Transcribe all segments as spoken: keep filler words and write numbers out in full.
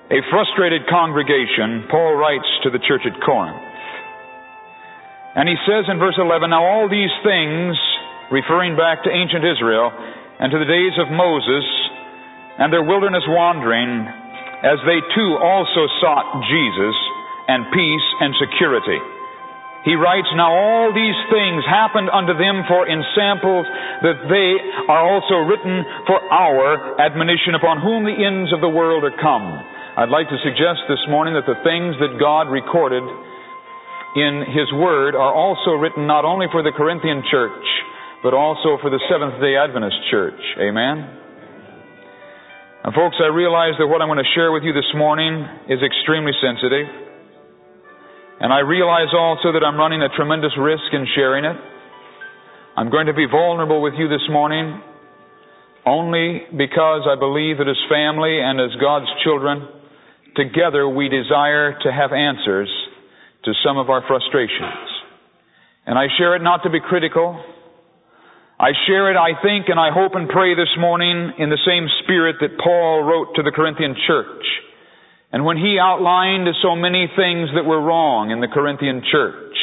a frustrated congregation, Paul writes to the church at Corinth. And he says in verse eleven, "Now all these things," referring back to ancient Israel and to the days of Moses and their wilderness wandering, as they too also sought Jesus and peace and security. He writes, "Now all these things happened unto them for ensamples, that they are also written for our admonition, upon whom the ends of the world are come." I'd like to suggest this morning that the things that God recorded in His Word are also written not only for the Corinthian church, but also for the Seventh-day Adventist church. Amen? Now, folks, I realize that what I'm going to share with you this morning is extremely sensitive. And I realize also that I'm running a tremendous risk in sharing it. I'm going to be vulnerable with you this morning only because I believe that as family and as God's children, together we desire to have answers to some of our frustrations. And I share it not to be critical. I share it, I think, and I hope and pray this morning in the same spirit that Paul wrote to the Corinthian church. And when he outlined so many things that were wrong in the Corinthian church,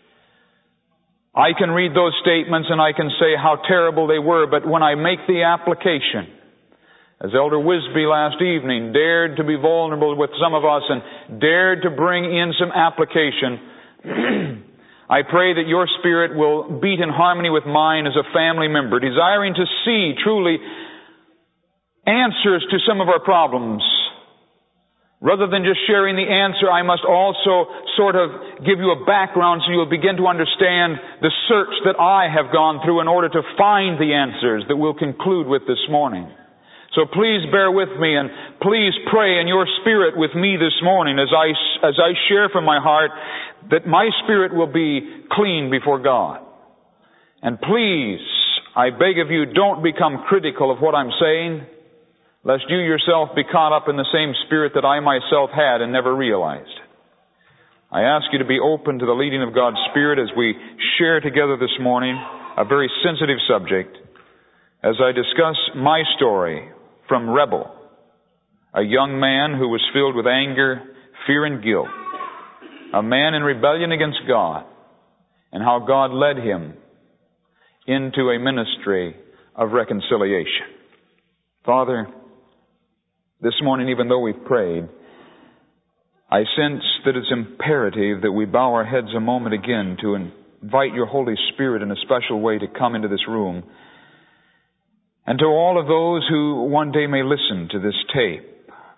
I can read those statements and I can say how terrible they were, but when I make the application, as Elder Wisby last evening dared to be vulnerable with some of us and dared to bring in some application, I pray that your spirit will beat in harmony with mine as a family member, desiring to see truly answers to some of our problems. Rather than just sharing the answer, I must also sort of give you a background so you'll begin to understand the search that I have gone through in order to find the answers that we'll conclude with this morning. So please bear with me and please pray in your spirit with me this morning as I, as I share from my heart that my spirit will be clean before God. And please, I beg of you, don't become critical of what I'm saying, lest you yourself be caught up in the same spirit that I myself had and never realized. I ask you to be open to the leading of God's Spirit as we share together this morning a very sensitive subject as I discuss my story from Rebel, a young man who was filled with anger, fear, and guilt, a man in rebellion against God, and how God led him into a ministry of reconciliation. Father, this morning, even though we've prayed, I sense that it's imperative that we bow our heads a moment again to invite your Holy Spirit in a special way to come into this room. And to all of those who one day may listen to this tape,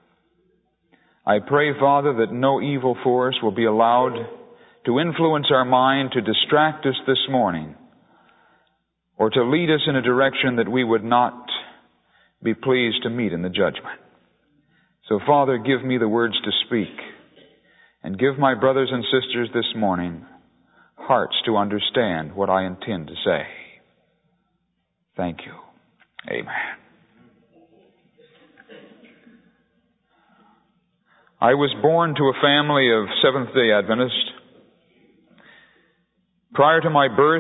I pray, Father, that no evil force will be allowed to influence our mind, to distract us this morning, or to lead us in a direction that we would not be pleased to meet in the judgment. So, Father, give me the words to speak, and give my brothers and sisters this morning hearts to understand what I intend to say. Thank you. Amen. I was born to a family of Seventh-day Adventists. Prior to my birth,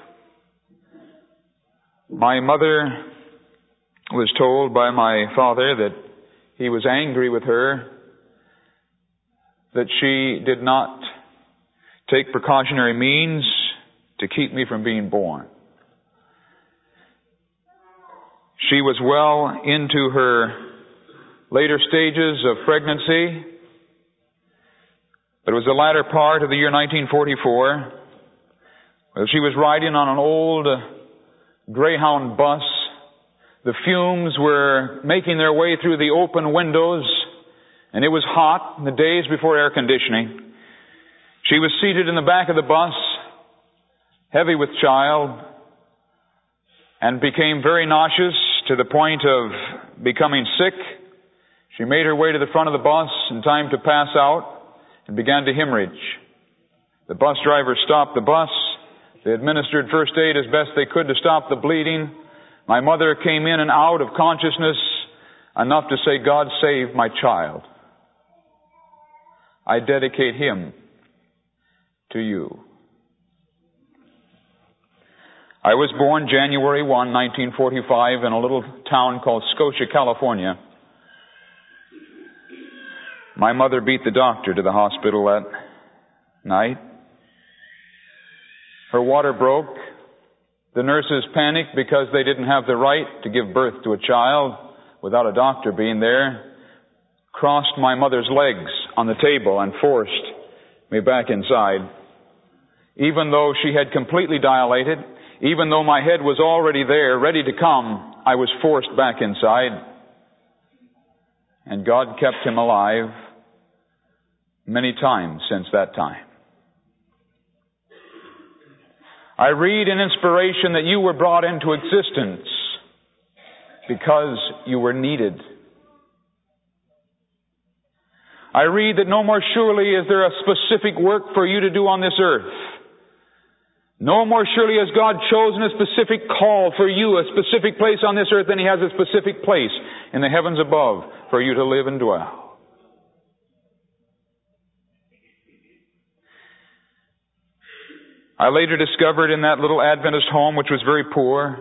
my mother was told by my father that he was angry with her, that she did not take precautionary means to keep me from being born. She was well into her later stages of pregnancy, but it was the latter part of the year nineteen forty-four. Well, she was riding on an old Greyhound bus. The fumes were making their way through the open windows, and it was hot in the days before air conditioning. She was seated in the back of the bus, heavy with child, and became very nauseous to the point of becoming sick. She made her way to the front of the bus in time to pass out and began to hemorrhage. The bus driver stopped the bus. They administered first aid as best they could to stop the bleeding. My mother came in and out of consciousness enough to say, "God save my child. I dedicate him to you." I was born January first, nineteen forty-five in a little town called Scotia, California. My mother beat the doctor to the hospital that night. Her water broke. The nurses panicked because they didn't have the right to give birth to a child without a doctor being there. Crossed my mother's legs on the table and forced me back inside. Even though she had completely dilated, even though my head was already there, ready to come, I was forced back inside. And God kept him alive many times since that time. I read in inspiration that you were brought into existence because you were needed. I read that no more surely is there a specific work for you to do on this earth. No more surely has God chosen a specific call for you, a specific place on this earth, than He has a specific place in the heavens above for you to live and dwell. I later discovered in that little Adventist home, which was very poor,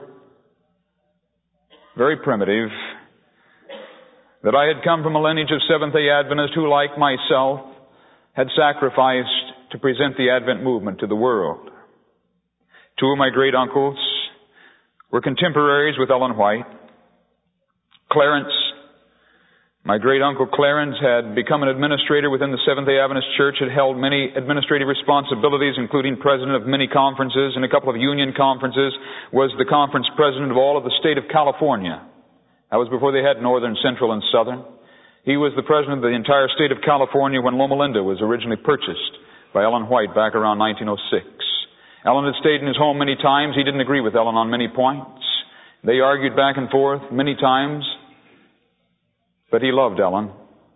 very primitive, that I had come from a lineage of Seventh-day Adventists who, like myself, had sacrificed to present the Advent movement to the world. Two of my great uncles were contemporaries with Ellen White. Clarence, my great uncle Clarence, had become an administrator within the Seventh-day Adventist Church, had held many administrative responsibilities, including president of many conferences and a couple of union conferences, was the conference president of all of the state of California. That was before they had Northern, Central, and Southern. He was the president of the entire state of California when Loma Linda was originally purchased by Ellen White back around nineteen oh six. Ellen had stayed in his home many times. He didn't agree with Ellen on many points. They argued back and forth many times. But he loved Ellen.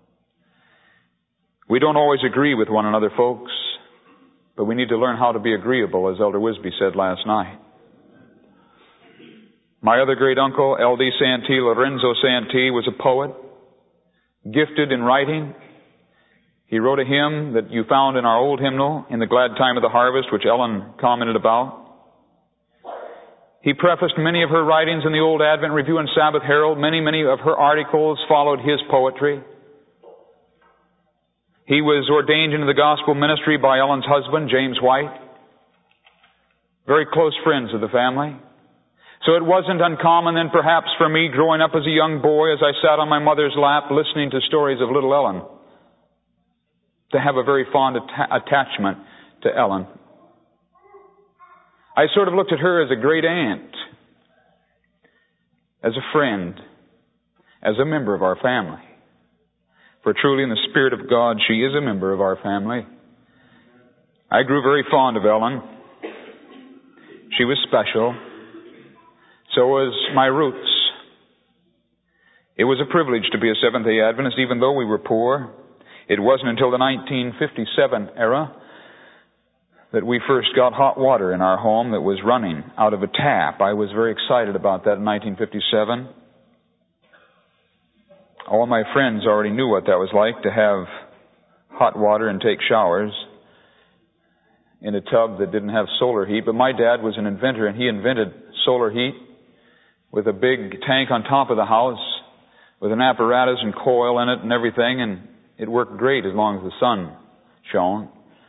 We don't always agree with one another, folks. But we need to learn how to be agreeable, as Elder Wisby said last night. My other great uncle, L D Santee, Lorenzo Santee, was a poet, gifted in writing. He wrote a hymn that you found in our old hymnal, In the Glad Time of the Harvest, which Ellen commented about. He prefaced many of her writings in the Old Advent Review and Sabbath Herald. Many, many of her articles followed his poetry. He was ordained into the gospel ministry by Ellen's husband, James White. Very close friends of the family. So it wasn't uncommon then perhaps for me growing up as a young boy, as I sat on my mother's lap listening to stories of little Ellen, to have a very fond atta- attachment to Ellen. I sort of looked at her as a great aunt, as a friend, as a member of our family. For truly in the Spirit of God, she is a member of our family. I grew very fond of Ellen. She was special. So was my roots. It was a privilege to be a Seventh-day Adventist, even though we were poor. It wasn't until the nineteen fifty-seven era that we first got hot water in our home that was running out of a tap. I was very excited about that in nineteen fifty-seven. All my friends already knew what that was like, to have hot water and take showers in a tub that didn't have solar heat. But my dad was an inventor, and he invented solar heat with a big tank on top of the house with an apparatus and coil in it and everything, and it worked great as long as the sun shone.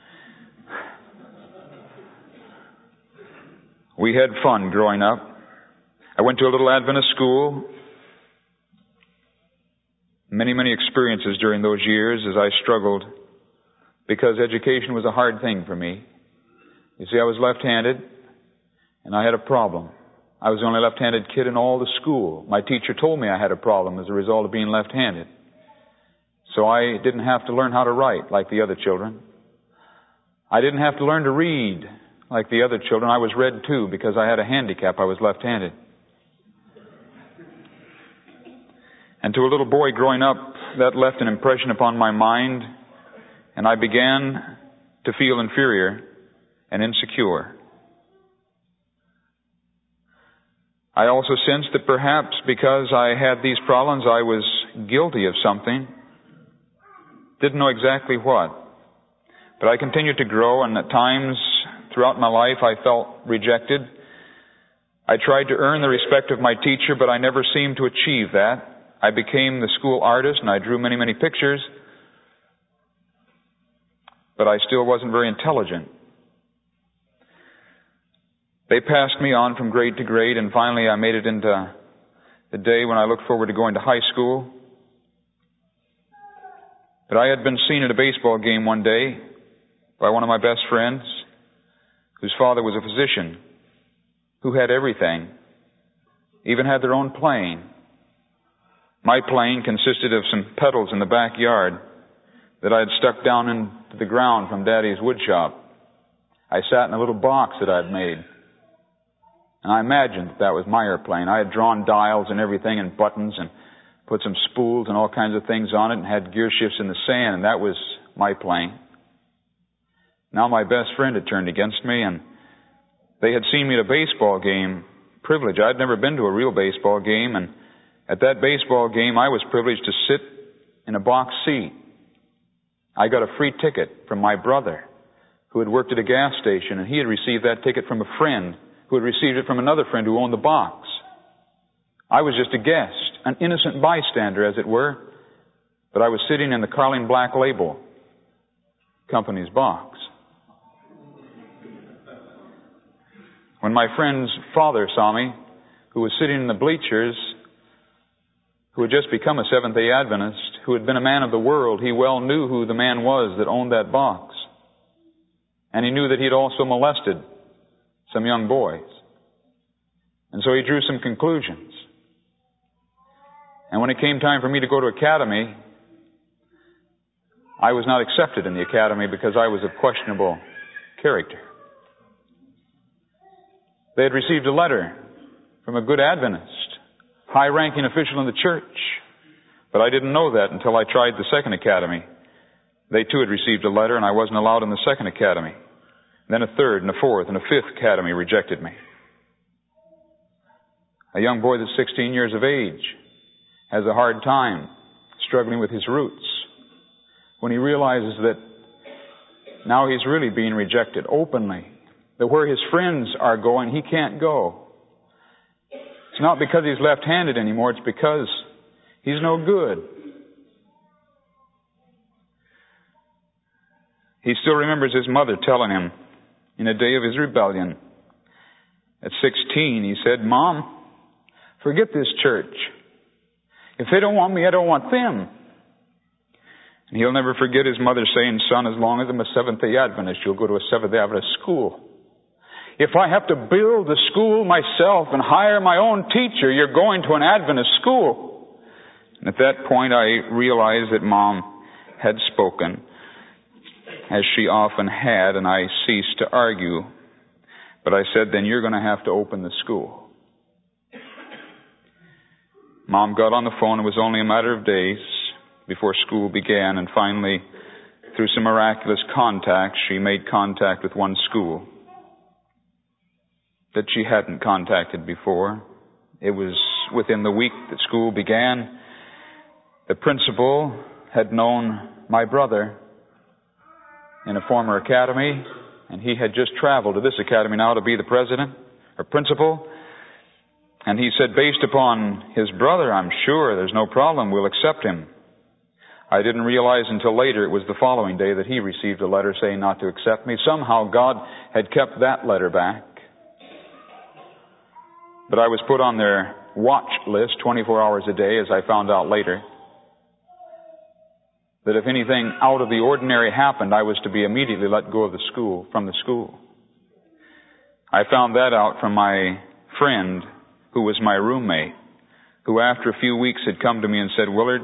We had fun growing up. I went to a little Adventist school. Many, many experiences during those years as I struggled, because education was a hard thing for me. You see, I was left-handed, and I had a problem. I was the only left-handed kid in all the school. My teacher told me I had a problem as a result of being left-handed. So I didn't have to learn how to write like the other children. I didn't have to learn to read like the other children. I was read too because I had a handicap. I was left-handed. And to a little boy growing up, that left an impression upon my mind, and I began to feel inferior and insecure. I also sensed that perhaps because I had these problems, I was guilty of something. Didn't know exactly what. But I continued to grow, and at times throughout my life I felt rejected. I tried to earn the respect of my teacher, but I never seemed to achieve that. I became the school artist, and I drew many, many pictures. but I still wasn't very intelligent. They passed me on from grade to grade, and finally I made it into the day when I looked forward to going to high school. But I had been seen at a baseball game one day by one of my best friends, whose father was a physician, who had everything, even had their own plane. My plane consisted of some pedals in the backyard that I had stuck down into the ground from Daddy's wood shop. I sat in a little box that I had made, and I imagined that that was my airplane. I had drawn dials and everything and buttons and put some spools and all kinds of things on it and had gear shifts in the sand, and that was my plane. Now my best friend had turned against me, and they had seen me at a baseball game. Privilege. I'd never been to a real baseball game, and at that baseball game I was privileged to sit in a box seat. I got a free ticket from my brother, who had worked at a gas station, and he had received that ticket from a friend who had received it from another friend who owned the box. I was just a guest, an innocent bystander, as it were, but I was sitting in the Carling Black Label Company's box. When my friend's father saw me, who was sitting in the bleachers, who had just become a Seventh-day Adventist, who had been a man of the world, he well knew who the man was that owned that box. And he knew that he had also molested some young boys. And so he drew some conclusions. And when it came time for me to go to academy, I was not accepted in the academy because I was of questionable character. They had received a letter from a good Adventist, high-ranking official in the church. But I didn't know that until I tried the second academy. They too had received a letter, and I wasn't allowed in the second academy. Then a third and a fourth and a fifth academy rejected me. A young boy that's sixteen years of age has a hard time struggling with his roots when he realizes that now he's really being rejected openly. That where his friends are going, he can't go. It's not because he's left-handed anymore, it's because he's no good. He still remembers his mother telling him in a day of his rebellion. At sixteen, he said, "Mom, forget this church. If they don't want me, I don't want them." And he'll never forget his mother saying, "Son, as long as I'm a Seventh-day Adventist, you'll go to a Seventh-day Adventist school. If I have to build the school myself and hire my own teacher, you're going to an Adventist school." And at that point, I realized that Mom had spoken, as she often had, and I ceased to argue. But I said, "Then you're going to have to open the school." Mom got on the phone. It was only a matter of days before school began, and finally, through some miraculous contacts, she made contact with one school that she hadn't contacted before. It was within the week that school began. The principal had known my brother in a former academy, and he had just traveled to this academy now to be the president or principal. And he said, "Based upon his brother, I'm sure there's no problem. We'll accept him." I didn't realize until later, it was the following day, that he received a letter saying not to accept me. Somehow God had kept that letter back. But I was put on their watch list twenty-four hours a day, as I found out later. That if anything out of the ordinary happened, I was to be immediately let go of the school, from the school. I found that out from my friend, who was my roommate, who after a few weeks had come to me and said, "Willard,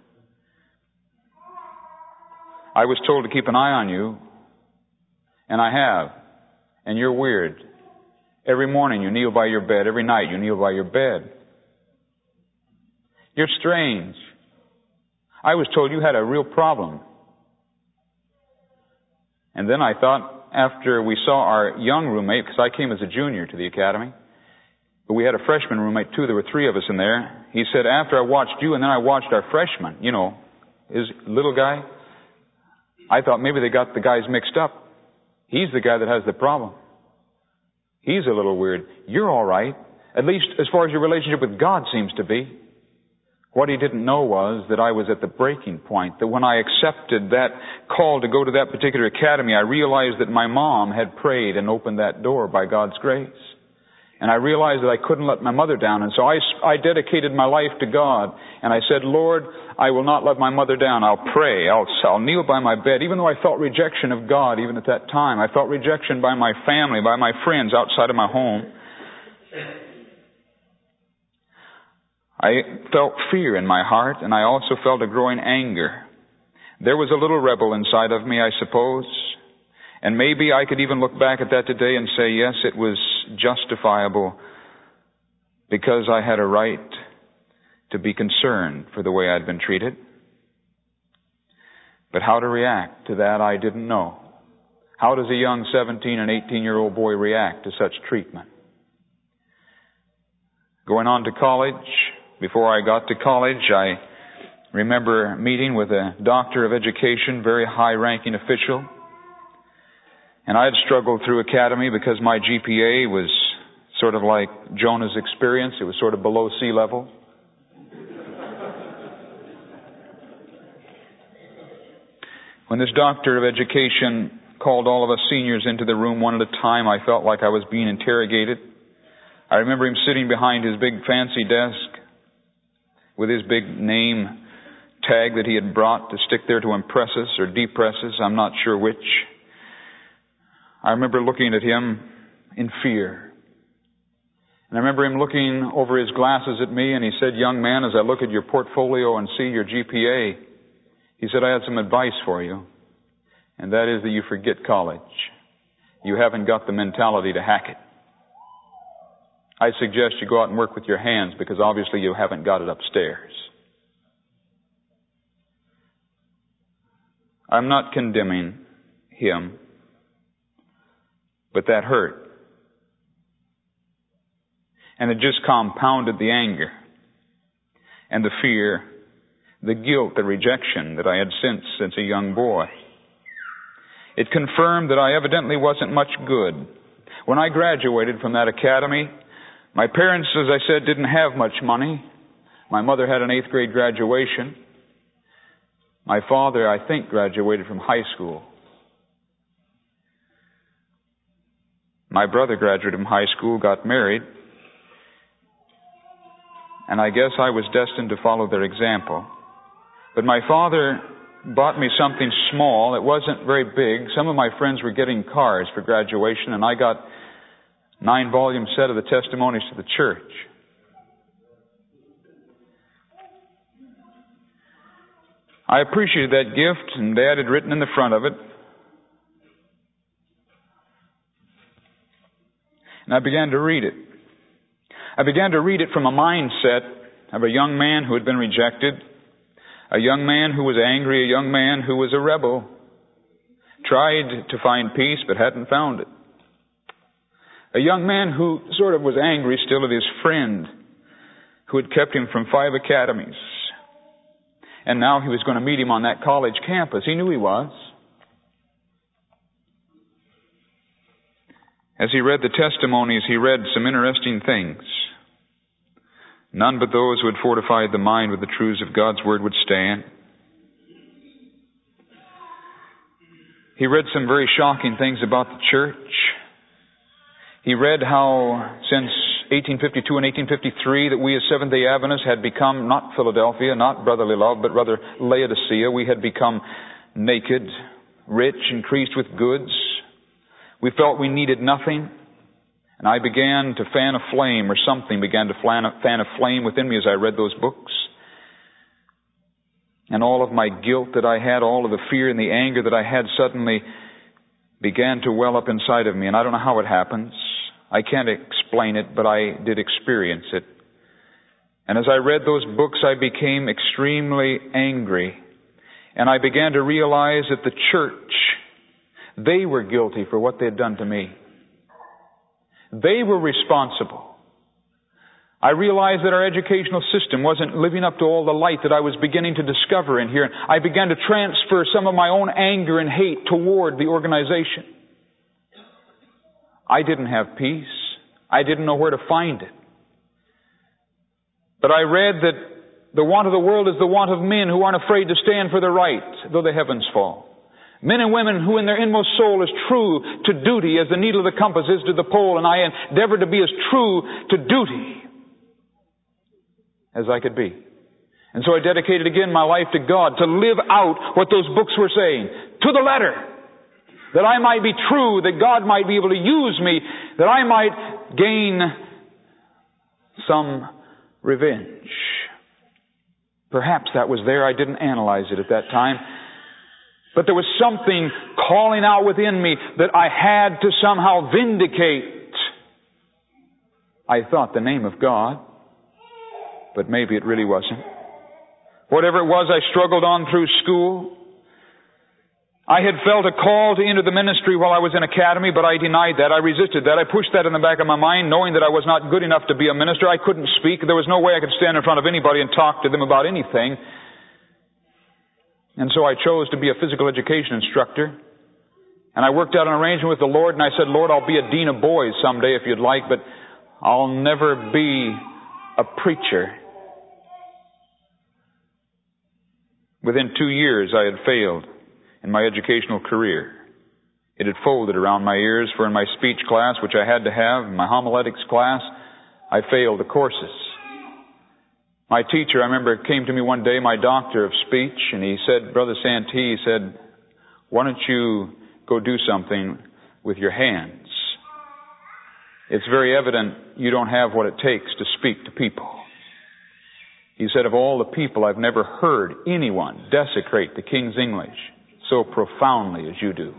I was told to keep an eye on you, and I have, and you're weird. Every morning you kneel by your bed. Every night you kneel by your bed. You're strange. I was told you had a real problem." And then I thought, after we saw our young roommate, because I came as a junior to the academy, but we had a freshman roommate too, there were three of us in there. He said, "After I watched you, and then I watched our freshman, you know, his little guy, I thought maybe they got the guys mixed up. He's the guy that has the problem. He's a little weird. You're all right, at least as far as your relationship with God seems to be. What he didn't know was that I was at the breaking point, that when I accepted that call to go to that particular academy, I realized that my mom had prayed and opened that door by God's grace. And I realized that I couldn't let my mother down. And so I, I dedicated my life to God. And I said, Lord, I will not let my mother down. I'll pray. I'll, I'll kneel by my bed. Even though I felt rejection of God, even at that time, I felt rejection by my family, by my friends outside of my home. I felt fear in my heart, and I also felt a growing anger. There was a little rebel inside of me, I suppose. And maybe I could even look back at that today and say, yes, it was justifiable because I had a right to be concerned for the way I'd been treated. But how to react to that, I didn't know. How does a young seventeen and eighteen-year-old boy react to such treatment? Going on to college, before I got to college, I remember meeting with a doctor of education, very high-ranking official. And I had struggled through academy because my G P A was sort of like Jonah's experience. It was sort of below sea level. When this doctor of education called all of us seniors into the room one at a time, I felt like I was being interrogated. I remember him sitting behind his big fancy desk with his big name tag that he had brought to stick there to impress us or depress us. I'm not sure which. I remember looking at him in fear. And I remember him looking over his glasses at me, and he said, young man, as I look at your portfolio and see your G P A, he said, I had some advice for you. And that is that you forget college. You haven't got the mentality to hack it. I suggest you go out and work with your hands because obviously you haven't got it upstairs. I'm not condemning him, but that hurt. And it just compounded the anger and the fear, the guilt, the rejection that I had sensed since a young boy. It confirmed that I evidently wasn't much good. When I graduated from that academy, my parents, as I said, didn't have much money. My mother had an eighth grade graduation. My father, I think, graduated from high school. My brother graduated from high school, got married, and I guess I was destined to follow their example. But my father bought me something small. It wasn't very big. Some of my friends were getting cars for graduation, and I got nine-volume set of the testimonies to the church. I appreciated that gift, and Dad had written in the front of it, and I began to read it. I began to read it from a mindset of a young man who had been rejected, a young man who was angry, a young man who was a rebel, tried to find peace but hadn't found it. A young man who sort of was angry still at his friend who had kept him from five academies. And now he was going to meet him on that college campus. He knew he was. As he read the testimonies, he read some interesting things. None but those who had fortified the mind with the truths of God's Word would stand. He read some very shocking things about the church. He read how since eighteen fifty-two and eighteen fifty-three that we as Seventh-day Adventists had become not Philadelphia, not brotherly love, but rather Laodicea. We had become naked, rich, increased with goods. We felt we needed nothing. And I began to fan a flame, or something began to fan a flame within me as I read those books. And all of my guilt that I had, all of the fear and the anger that I had suddenly began to well up inside of me. And I don't know how it happens. I can't explain it, but I did experience it. And as I read those books, I became extremely angry. And I began to realize that the church, they were guilty for what they had done to me. They were responsible. I realized that our educational system wasn't living up to all the light that I was beginning to discover in here. I began to transfer some of my own anger and hate toward the organization. I didn't have peace. I didn't know where to find it. But I read that The want of the world is the want of men who aren't afraid to stand for the right, though the heavens fall. Men and women who in their inmost soul is true to duty as the needle of the compass is to the pole, and I endeavored to be as true to duty as I could be. And so I dedicated again my life to God, to live out what those books were saying, to the letter, that I might be true, that God might be able to use me, that I might gain some revenge. Perhaps that was there. I didn't analyze it at that time. But there was something calling out within me that I had to somehow vindicate. I thought the name of God, but maybe it really wasn't. Whatever it was, I struggled on through school. I had felt a call to enter the ministry while I was in academy, but I denied that. I resisted that. I pushed that in the back of my mind, knowing that I was not good enough to be a minister. I couldn't speak. There was no way I could stand in front of anybody and talk to them about anything. And so I chose to be a physical education instructor. And I worked out an arrangement with the Lord, and I said, Lord, I'll be a dean of boys someday if you'd like, but I'll never be a preacher. Within two years, I had failed in my educational career. It had folded around my ears, for in my speech class, which I had to have, in my homiletics class, I failed the courses. My teacher, I remember, came to me one day, my doctor of speech, and he said, Brother Santee, he said, why don't you go do something with your hands? It's very evident you don't have what it takes to speak to people. He said, of all the people, I've never heard anyone desecrate the King's English so profoundly as you do.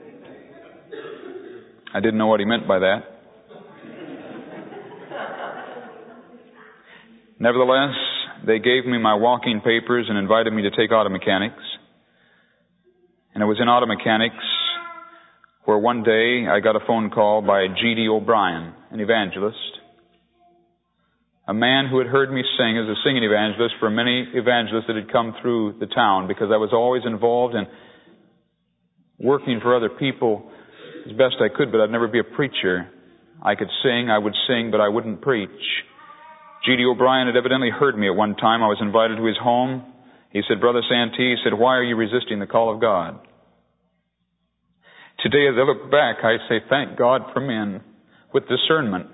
I didn't know what he meant by that. Nevertheless, they gave me my walking papers and invited me to take auto mechanics. And it was in auto mechanics where one day I got a phone call by G D O'Brien, an evangelist, a man who had heard me sing as a singing evangelist for many evangelists that had come through the town, because I was always involved in working for other people as best I could, but I'd never be a preacher. I could sing, I would sing, but I wouldn't preach. G D O'Brien had evidently heard me at one time. I was invited to his home. He said, Brother Santee, he said, why are you resisting the call of God? Today, as I look back, I say, thank God for men with discernment.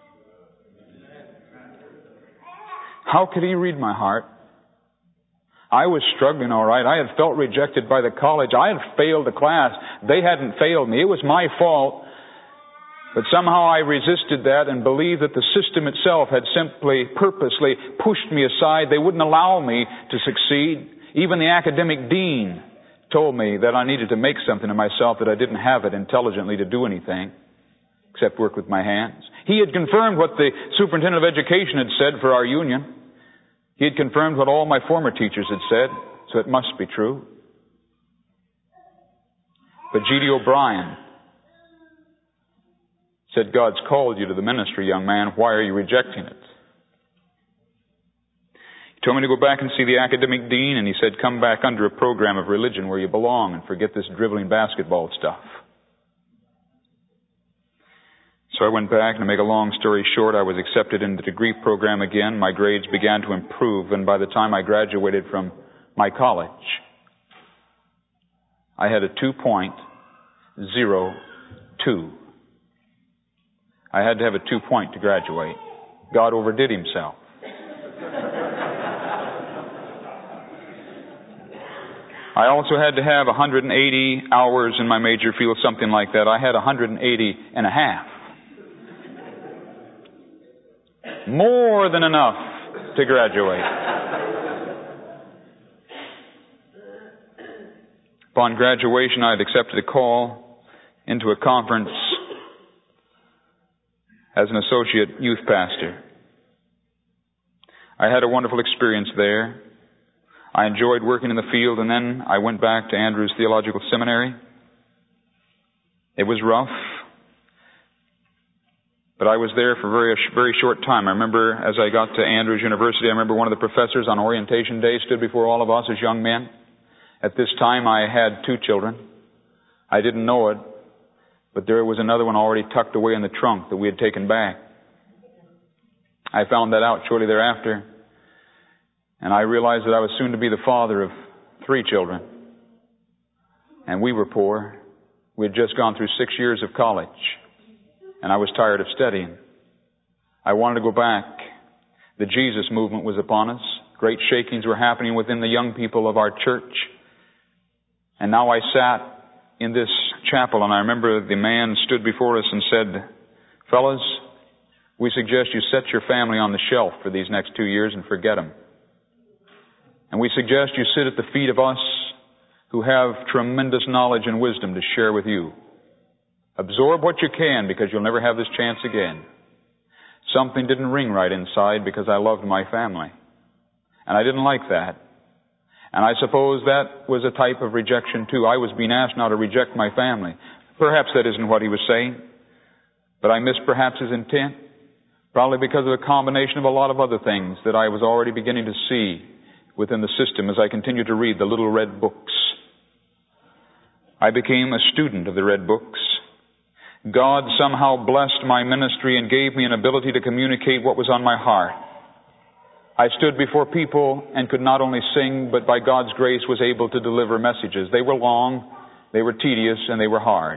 How could he read my heart? I was struggling all right. I had felt rejected by the college. I had failed the class. They hadn't failed me. It was my fault. But somehow I resisted that and believed that the system itself had simply, purposely pushed me aside. They wouldn't allow me to succeed. Even the academic dean told me that I needed to make something of myself, that I didn't have it intelligently to do anything except work with my hands. He had confirmed what the superintendent of education had said for our union. He had confirmed what all my former teachers had said, so it must be true. But G D O'Brien said, God's called you to the ministry, young man. Why are you rejecting it? He told me to go back and see the academic dean, and he said, come back under a program of religion where you belong and forget this dribbling basketball stuff. So I went back, and to make a long story short, I was accepted into the degree program again. My grades began to improve, and by the time I graduated from my college, I had a two point oh two. I had to have a two point to graduate. God overdid himself. I also had to have one hundred eighty hours in my major field, something like that. I had one hundred eighty and a half. More than enough to graduate. Upon graduation, I had accepted a call into a conference as an associate youth pastor. I had a wonderful experience there. I enjoyed working in the field, and then I went back to Andrews Theological Seminary. It was rough, but I was there for a very, very short time. I remember as I got to Andrews University, I remember one of the professors on orientation day stood before all of us as young men. At this time, I had two children. I didn't know it, but there was another one already tucked away in the trunk that we had taken back. I found that out shortly thereafter. And I realized that I was soon to be the father of three children. And we were poor. We had just gone through six years of college. And I was tired of studying. I wanted to go back. The Jesus movement was upon us. Great shakings were happening within the young people of our church. And now I sat in this chapel, and I remember the man stood before us and said, "Fellas, we suggest you set your family on the shelf for these next two years and forget them. And we suggest you sit at the feet of us who have tremendous knowledge and wisdom to share with you. Absorb what you can, because you'll never have this chance again." Something didn't ring right inside because I loved my family. And I didn't like that. And I suppose that was a type of rejection too. I was being asked now to reject my family. Perhaps that isn't what he was saying. But I missed perhaps his intent. Probably because of a combination of a lot of other things that I was already beginning to see within the system as I continued to read the little red books. I became a student of the red books. God somehow blessed my ministry and gave me an ability to communicate what was on my heart. I stood before people and could not only sing, but by God's grace was able to deliver messages. They were long, they were tedious, and they were hard.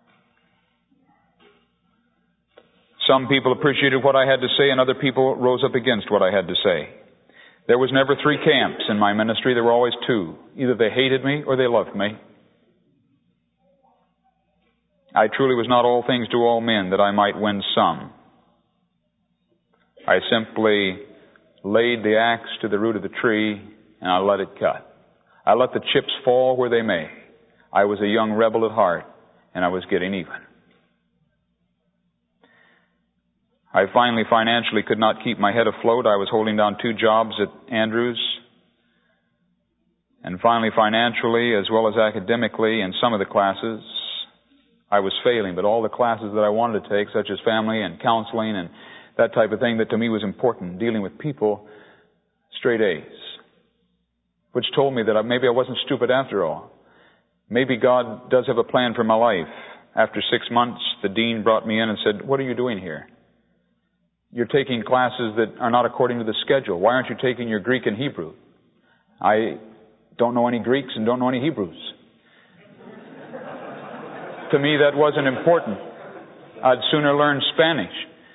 Some people appreciated what I had to say, and other people rose up against what I had to say. There was never three camps in my ministry. There were always two. Either they hated me or they loved me. I truly was not all things to all men that I might win some. I simply laid the axe to the root of the tree and I let it cut. I let the chips fall where they may. I was a young rebel at heart and I was getting even. I finally financially could not keep my head afloat. I was holding down two jobs at Andrews. And finally financially as well as academically in some of the classes, I was failing, but all the classes that I wanted to take, such as family and counseling and that type of thing that to me was important, dealing with people, straight A's. Which told me that maybe I wasn't stupid after all. Maybe God does have a plan for my life. After six months, the dean brought me in and said, "What are you doing here? You're taking classes that are not according to the schedule. Why aren't you taking your Greek and Hebrew?" I don't know any Greeks and don't know any Hebrews. To me, that wasn't important. I'd sooner learn Spanish.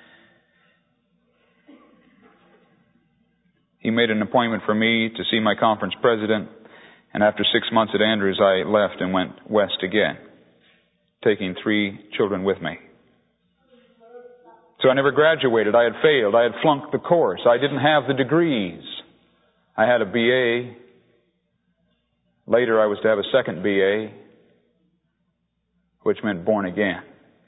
He made an appointment for me to see my conference president, and after six months at Andrews, I left and went west again, taking three children with me. So I never graduated. I had failed. I had flunked the course. I didn't have the degrees. I had a B A. Later, I was to have a second B A, which meant born again.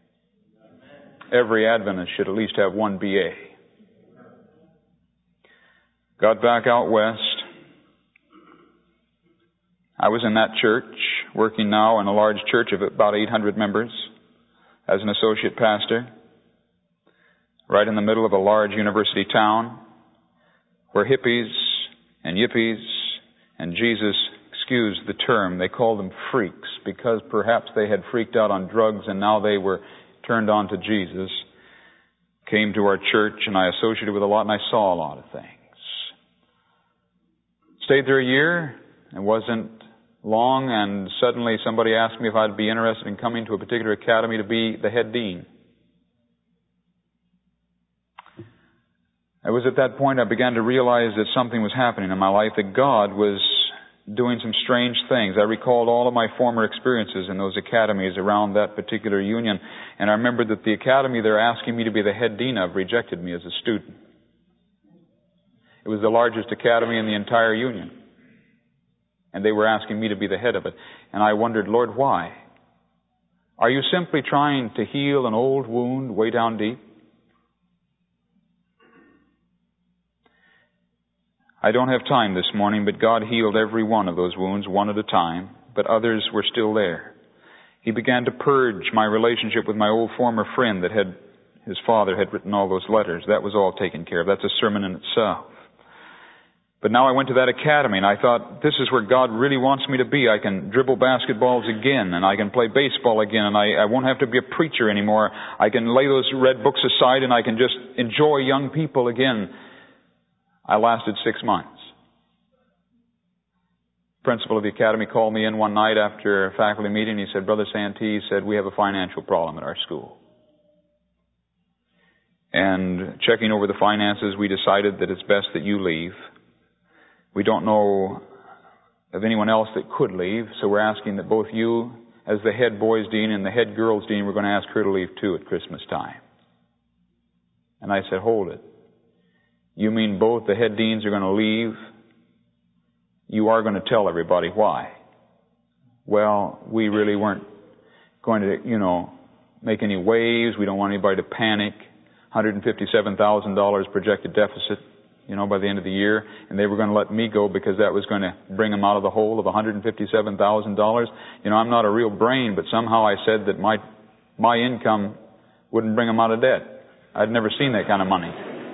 Every Adventist should at least have one B A. Got back out west. I was in that church, working now in a large church of about eight hundred members as an associate pastor, right in the middle of a large university town where hippies and yippies and Jesus, excuse the term, they called them freaks because perhaps they had freaked out on drugs and now they were turned on to Jesus, came to our church, and I associated with a lot and I saw a lot of things. Stayed there a year. It wasn't long, and suddenly somebody asked me if I'd be interested in coming to a particular academy to be the head dean. It was at that point I began to realize that something was happening in my life, that God was doing some strange things. I recalled all of my former experiences in those academies around that particular union, and I remembered that the academy they're asking me to be the head dean of rejected me as a student. It was the largest academy in the entire union, and they were asking me to be the head of it. And I wondered, Lord, why? Are you simply trying to heal an old wound way down deep? I don't have time this morning, but God healed every one of those wounds one at a time, but others were still there. He began to purge my relationship with my old former friend that had, his father had written all those letters. That was all taken care of. That's a sermon in itself. But now I went to that academy and I thought, this is where God really wants me to be. I can dribble basketballs again and I can play baseball again and I, I won't have to be a preacher anymore. I can lay those red books aside and I can just enjoy young people again. I lasted six months. principal of the academy called me in one night after a faculty meeting. He said, Brother Santee, he said, we have a financial problem at our school. And checking over the finances, we decided that it's best that you leave. We don't know of anyone else that could leave, so we're asking that both you, as the head boys dean and the head girls dean, we're going to ask her to leave too at Christmas time. And I said, hold it. You mean both the head deans are going to leave? You are going to tell everybody why. Well, we really weren't going to, you know, make any waves. We don't want anybody to panic. one hundred fifty-seven thousand dollars projected deficit, you know, by the end of the year. And they were going to let me go because that was going to bring them out of the hole of one hundred fifty-seven thousand dollars. You know, I'm not a real brain, but somehow I said that my, my income wouldn't bring them out of debt. I'd never seen that kind of money.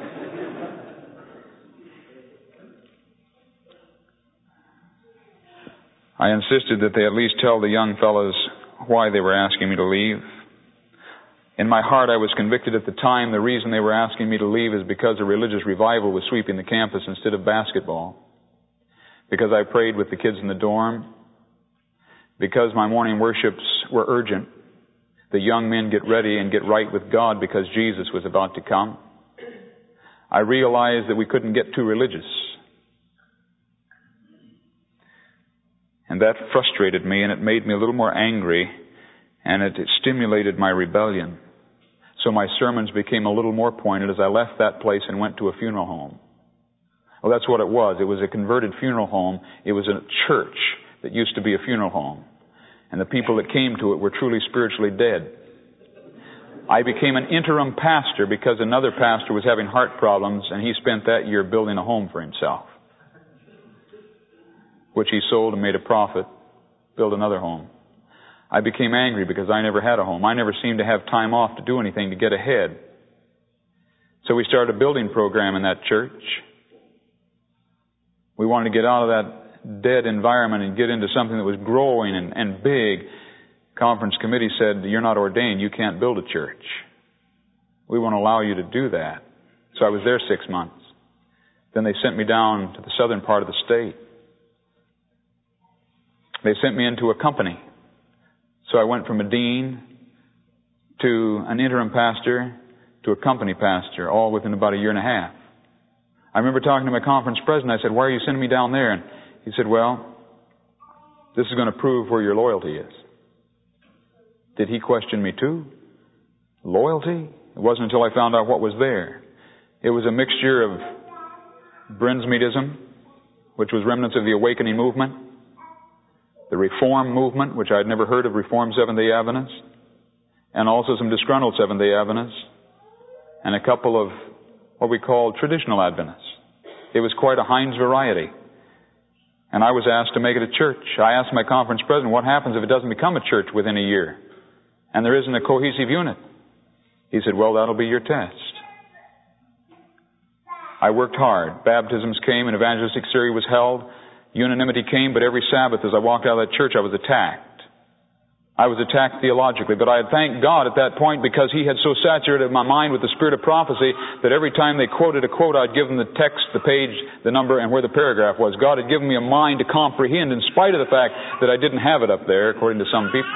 I insisted that they at least tell the young fellows why they were asking me to leave. In my heart, I was convicted at the time the reason they were asking me to leave is because a religious revival was sweeping the campus instead of basketball. Because I prayed with the kids in the dorm. Because my morning worships were urgent. The young men get ready and get right with God because Jesus was about to come. I realized that we couldn't get too religious. And that frustrated me, and it made me a little more angry, and it, it stimulated my rebellion. So my sermons became a little more pointed as I left that place and went to a funeral home. Well, that's what it was. It was a converted funeral home. It was a church that used to be a funeral home. And the people that came to it were truly spiritually dead. I became an interim pastor because another pastor was having heart problems, and he spent that year building a home for himself, which he sold and made a profit, built another home. I became angry because I never had a home. I never seemed to have time off to do anything to get ahead. So we started a building program in that church. We wanted to get out of that dead environment and get into something that was growing and, and big. Conference committee said, you're not ordained, you can't build a church. We won't allow you to do that. So I was there six months. Then they sent me down to the southern part of the state. They sent me into a company. So I went from a dean to an interim pastor to a company pastor, all within about a year and a half. I remember talking to my conference president. I said, why are you sending me down there? And he said, well, this is going to prove where your loyalty is. Did he question me too? Loyalty? It wasn't until I found out what was there. It was a mixture of Brinsmeadism, which was remnants of the Awakening movement, the Reform movement, which I'd never heard of, Reformed Seventh-day Adventists, and also some disgruntled Seventh-day Adventists, and a couple of what we call traditional Adventists. It was quite a Heinz variety. And I was asked to make it a church. I asked my conference president, what happens if it doesn't become a church within a year? And there isn't a cohesive unit. He said, well, that'll be your test. I worked hard. Baptisms came, an evangelistic series was held. Unanimity came, but every Sabbath as I walked out of that church, I was attacked. I was attacked theologically, but I had thanked God at that point because He had so saturated my mind with the spirit of prophecy that every time they quoted a quote, I'd give them the text, the page, the number, and where the paragraph was. God had given me a mind to comprehend in spite of the fact that I didn't have it up there, according to some people.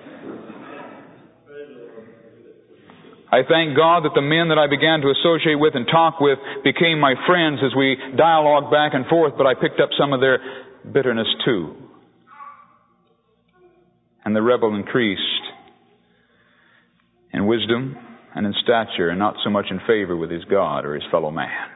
I thank God that the men that I began to associate with and talk with became my friends as we dialogued back and forth, but I picked up some of their bitterness too. And the rebel increased in wisdom and in stature, and not so much in favor with his God or his fellow man.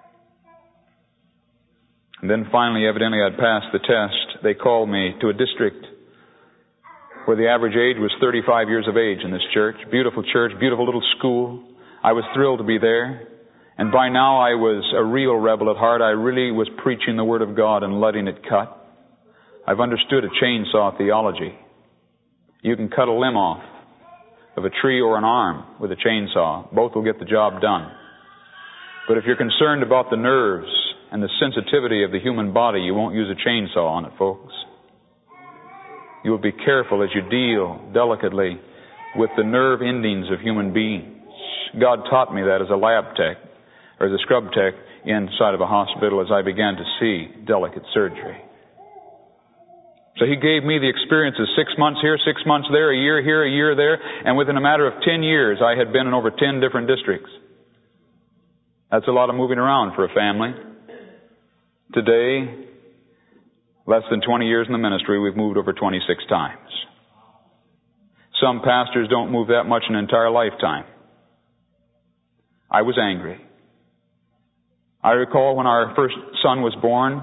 And then finally, evidently I'd passed the test. They called me to a district where the average age was thirty-five years of age in this church. Beautiful church, beautiful little school. I was thrilled to be there. And by now I was a real rebel at heart. I really was preaching the Word of God and letting it cut. I've understood a chainsaw theology. You can cut a limb off of a tree or an arm with a chainsaw. Both will get the job done. But if you're concerned about the nerves and the sensitivity of the human body, you won't use a chainsaw on it, folks. You will be careful as you deal delicately with the nerve endings of human beings. God taught me that as a lab tech, or as a scrub tech inside of a hospital as I began to see delicate surgery. So He gave me the experiences, six months here, six months there, a year here, a year there, and within a matter of ten years, I had been in over ten different districts. That's a lot of moving around for a family. Today, less than twenty years in the ministry, we've moved over twenty-six times. Some pastors don't move that much in an entire lifetime. I was angry. I recall when our first son was born,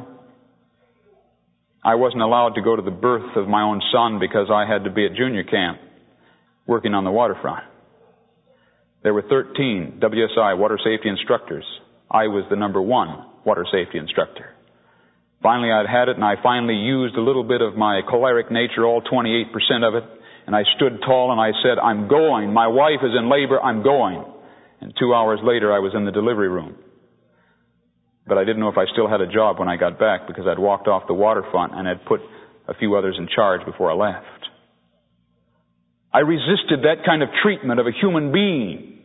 I wasn't allowed to go to the birth of my own son because I had to be at junior camp working on the waterfront. There were thirteen W S I water safety instructors. I was the number one water safety instructor. Finally, I'd had it, and I finally used a little bit of my choleric nature, all twenty-eight percent of it, and I stood tall and I said, I'm going. My wife is in labor. I'm going. And two hours later, I was in the delivery room. But I didn't know if I still had a job when I got back because I'd walked off the waterfront and had put a few others in charge before I left. I resisted that kind of treatment of a human being.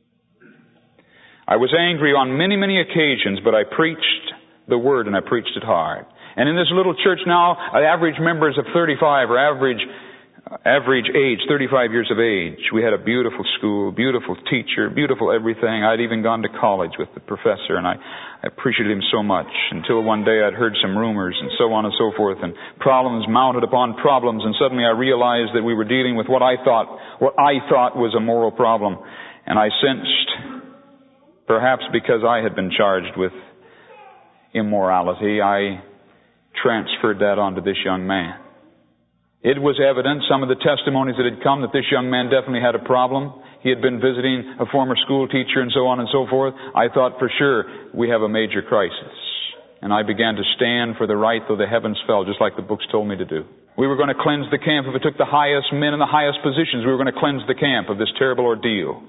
I was angry on many, many occasions, but I preached the Word, and I preached it hard. And in this little church now, average members of thirty-five, or average average age, thirty-five years of age. We had a beautiful school, beautiful teacher, beautiful everything. I'd even gone to college with the professor, and I, I appreciated him so much, until one day I'd heard some rumors and so on and so forth, and problems mounted upon problems, and suddenly I realized that we were dealing with what I thought, what I thought was a moral problem. And I sensed, perhaps because I had been charged with immorality, I transferred that onto this young man. It was evident, some of the testimonies that had come, that this young man definitely had a problem. He had been visiting a former school teacher and so on and so forth. I thought for sure we have a major crisis. And I began to stand for the right though the heavens fell, just like the books told me to do. We were going to cleanse the camp. If it took the highest men in the highest positions, we were going to cleanse the camp of this terrible ordeal.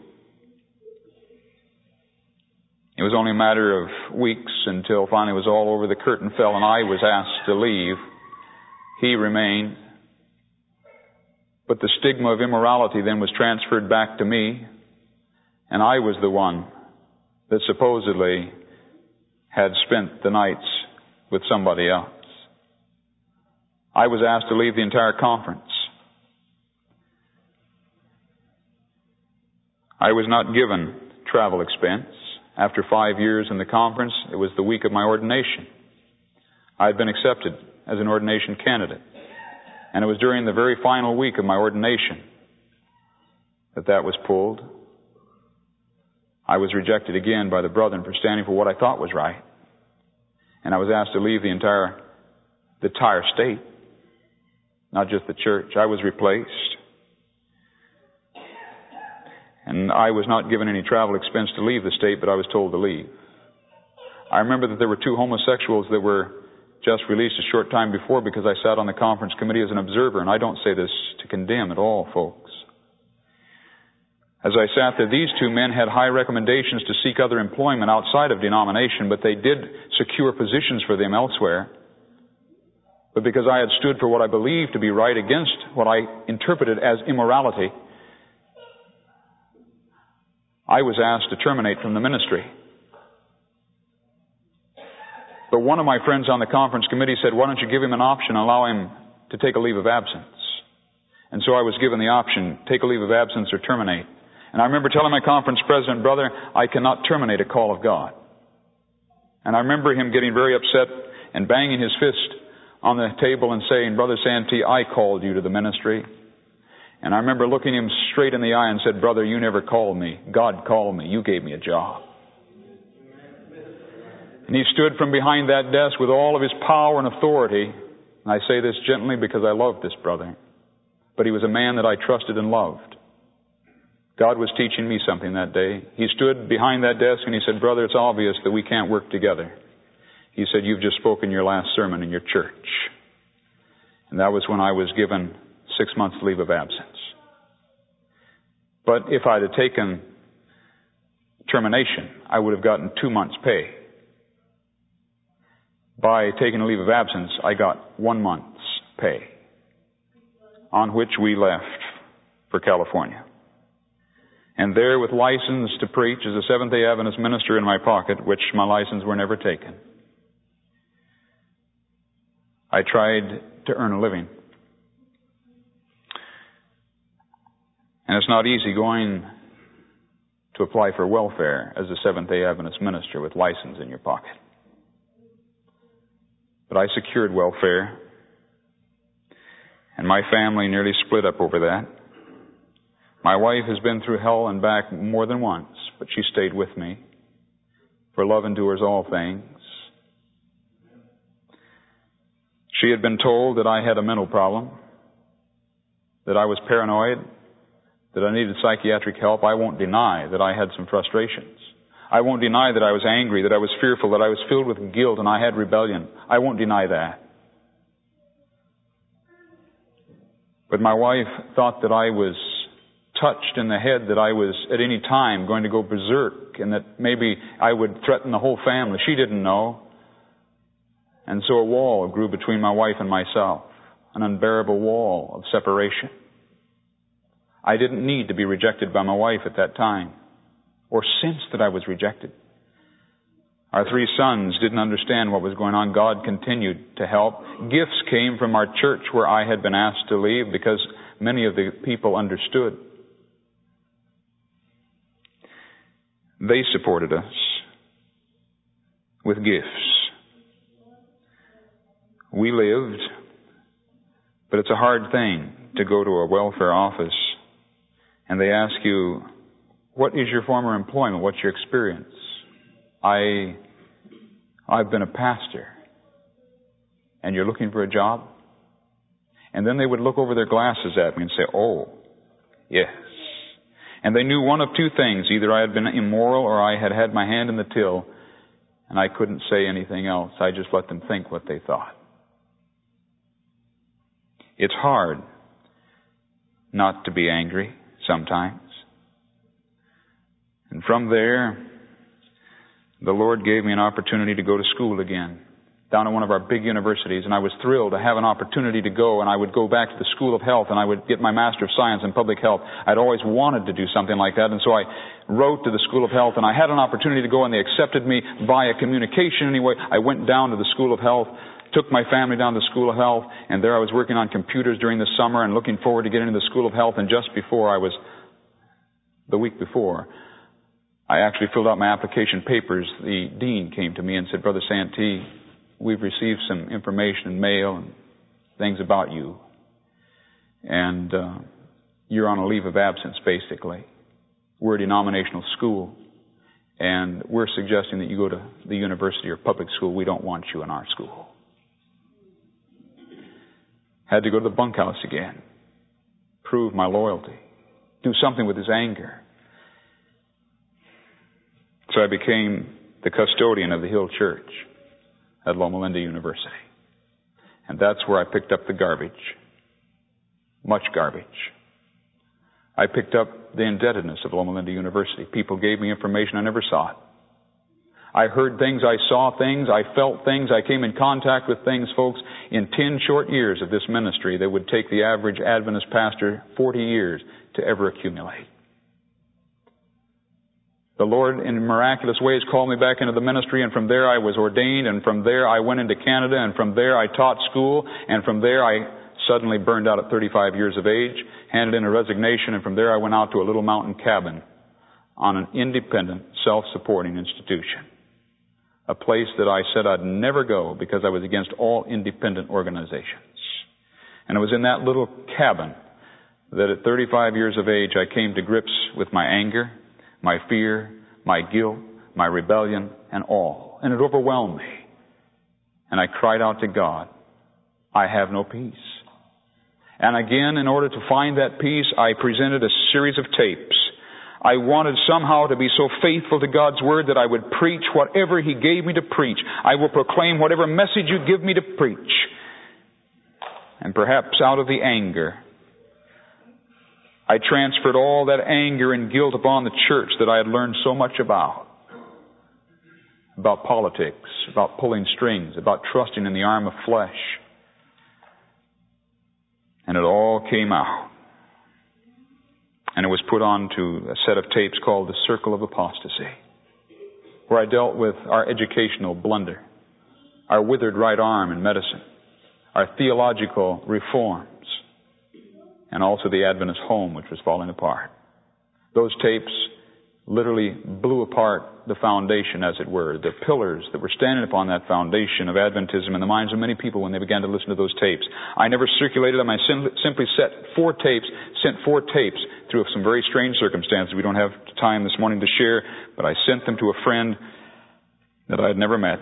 It was only a matter of weeks until finally it was all over, the curtain fell, and I was asked to leave. He remained. But the stigma of immorality then was transferred back to me, and I was the one that supposedly had spent the nights with somebody else. I was asked to leave the entire conference. I was not given travel expense. After five years in the conference, it was the week of my ordination. I had been accepted as an ordination candidate. And it was during the very final week of my ordination that that was pulled. I was rejected again by the brethren for standing for what I thought was right. And I was asked to leave the entire, the entire state, not just the church. I was replaced. And I was not given any travel expense to leave the state, but I was told to leave. I remember that there were two homosexuals that were just released a short time before because I sat on the conference committee as an observer, and I don't say this to condemn at all, folks. As I sat there, these two men had high recommendations to seek other employment outside of denomination, but they did secure positions for them elsewhere. But because I had stood for what I believed to be right against what I interpreted as immorality, I was asked to terminate from the ministry. But one of my friends on the conference committee said, why don't you give him an option and allow him to take a leave of absence? And so I was given the option, take a leave of absence or terminate. And I remember telling my conference president, brother, I cannot terminate a call of God. And I remember him getting very upset and banging his fist on the table and saying, Brother Santee, I called you to the ministry. And I remember looking him straight in the eye and said, brother, you never called me. God called me. You gave me a job. And he stood from behind that desk with all of his power and authority. And I say this gently because I love this brother. But he was a man that I trusted and loved. God was teaching me something that day. He stood behind that desk and he said, brother, it's obvious that we can't work together. He said, you've just spoken your last sermon in your church. And that was when I was given six months leave of absence. But if I'd have taken termination, I would have gotten two months' pay. By taking a leave of absence, I got one month's pay, on which we left for California. And there, with license to preach as a Seventh-day Adventist minister in my pocket, which my license were never taken, I tried to earn a living. And it's not easy going to apply for welfare as a Seventh-day Adventist minister with license in your pocket. But I secured welfare, and my family nearly split up over that. My wife has been through hell and back more than once, but she stayed with me. For love endures all things. She had been told that I had a mental problem, that I was paranoid, that I needed psychiatric help. I won't deny that I had some frustrations. I won't deny that I was angry, that I was fearful, that I was filled with guilt, and I had rebellion. I won't deny that. But my wife thought that I was touched in the head, that I was at any time going to go berserk, and that maybe I would threaten the whole family. She didn't know. And so a wall grew between my wife and myself, an unbearable wall of separation. I didn't need to be rejected by my wife at that time, or sense that I was rejected. Our three sons didn't understand what was going on. God continued to help. Gifts came from our church where I had been asked to leave because many of the people understood. They supported us with gifts. We lived, but it's a hard thing to go to a welfare office and they ask you, what is your former employment? What's your experience? I, I've been a pastor. And you're looking for a job? And then they would look over their glasses at me and say, oh, yes. And they knew one of two things. Either I had been immoral or I had had my hand in the till, and I couldn't say anything else. I just let them think what they thought. It's hard not to be angry sometimes. And from there, the Lord gave me an opportunity to go to school again, down at one of our big universities, and I was thrilled to have an opportunity to go, and I would go back to the School of Health, and I would get my Master of Science in Public Health. I'd always wanted to do something like that, and so I wrote to the School of Health, and I had an opportunity to go, and they accepted me via communication anyway. I went down to the School of Health, took my family down to the School of Health, and there I was working on computers during the summer and looking forward to getting into the School of Health, and just before I was, the week before, I actually filled out my application papers. The dean came to me and said, Brother Santee, we've received some information in mail and things about you. And uh, you're on a leave of absence, basically. We're a denominational school, and we're suggesting that you go to the university or public school. We don't want you in our school. Had to go to the bunkhouse again, prove my loyalty, do something with his anger. So I became the custodian of the Hill Church at Loma Linda University. And that's where I picked up the garbage. Much garbage. I picked up the indebtedness of Loma Linda University. People gave me information I never saw it. I heard things, I saw things, I felt things, I came in contact with things, folks, in ten short years of this ministry that would take the average Adventist pastor forty years to ever accumulate. The Lord, in miraculous ways, called me back into the ministry, and from there I was ordained, and from there I went into Canada, and from there I taught school, and from there I suddenly burned out at thirty-five years of age, handed in a resignation, and from there I went out to a little mountain cabin on an independent, self-supporting institution. A place that I said I'd never go because I was against all independent organizations. And it was in that little cabin that at thirty-five years of age I came to grips with my anger, my fear, my guilt, my rebellion, and all. And it overwhelmed me. And I cried out to God, I have no peace. And again, in order to find that peace, I presented a series of tapes. I wanted somehow to be so faithful to God's Word that I would preach whatever He gave me to preach. I will proclaim whatever message you give me to preach. And perhaps out of the anger, I transferred all that anger and guilt upon the church that I had learned so much about. About politics, about pulling strings, about trusting in the arm of flesh. And it all came out. And it was put onto a set of tapes called The Circle of Apostasy, where I dealt with our educational blunder, our withered right arm in medicine, our theological reforms, and also the Adventist home, which was falling apart. Those tapes literally blew apart the foundation, as it were, the pillars that were standing upon that foundation of Adventism in the minds of many people when they began to listen to those tapes. I never circulated them. I sim- simply set four tapes, sent four tapes through some very strange circumstances we don't have time this morning to share, but I sent them to a friend that I had never met.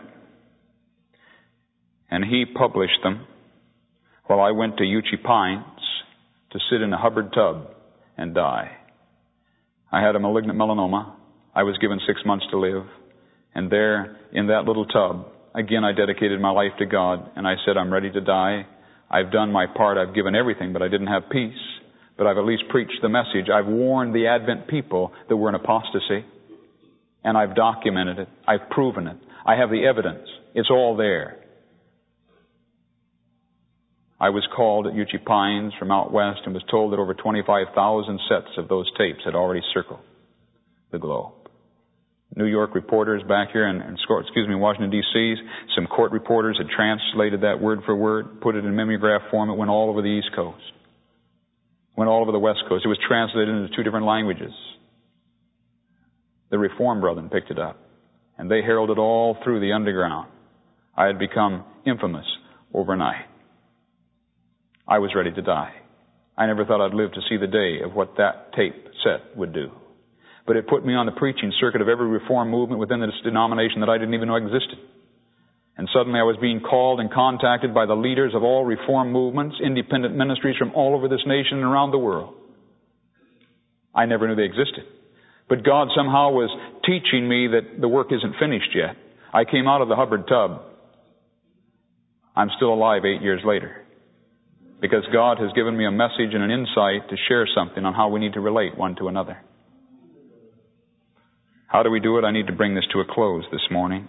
And he published them while I went to Uchee Pines to sit in a Hubbard tub and die. I had a malignant melanoma. I was given six months to live. And there, in that little tub, again I dedicated my life to God, and I said, I'm ready to die. I've done my part. I've given everything, but I didn't have peace. But I've at least preached the message. I've warned the Advent people that we're in apostasy. And I've documented it. I've proven it. I have the evidence. It's all there. I was called at Uchee Pines from out west and was told that over twenty-five thousand sets of those tapes had already circled the globe. New York reporters back here in, in excuse me, Washington, D C, some court reporters had translated that word for word, put it in mimeograph form. It went all over the East Coast. Went all over the West Coast. It was translated into two different languages. The Reform Brethren picked it up, and they heralded all through the underground. I had become infamous overnight. I was ready to die. I never thought I'd live to see the day of what that tape set would do. But it put me on the preaching circuit of every reform movement within this denomination that I didn't even know existed. And suddenly I was being called and contacted by the leaders of all reform movements, independent ministries from all over this nation and around the world. I never knew they existed. But God somehow was teaching me that the work isn't finished yet. I came out of the Hubbard tub. I'm still alive eight years later. Because God has given me a message and an insight to share something on how we need to relate one to another. How do we do it? I need to bring this to a close this morning.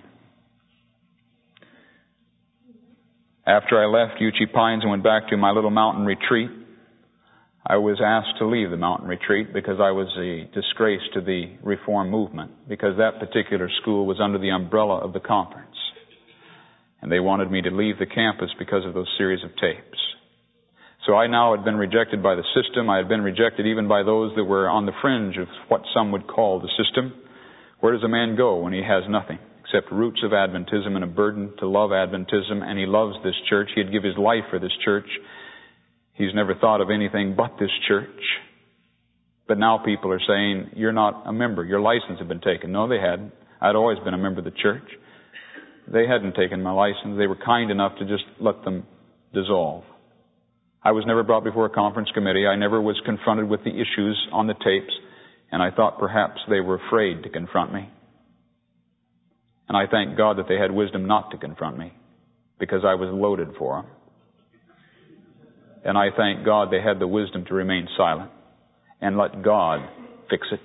After I left Uchee Pines and went back to my little mountain retreat, I was asked to leave the mountain retreat because I was a disgrace to the reform movement, because that particular school was under the umbrella of the conference. And they wanted me to leave the campus because of those series of tapes. So I now had been rejected by the system. I had been rejected even by those that were on the fringe of what some would call the system. Where does a man go when he has nothing except roots of Adventism and a burden to love Adventism? And he loves this church. He'd give his life for this church. He's never thought of anything but this church. But now people are saying, you're not a member. Your license had been taken. No, they hadn't. I'd always been a member of the church. They hadn't taken my license. They were kind enough to just let them dissolve. I was never brought before a conference committee. I never was confronted with the issues on the tapes, and I thought perhaps they were afraid to confront me. And I thank God that they had wisdom not to confront me, because I was loaded for them. And I thank God they had the wisdom to remain silent and let God fix it.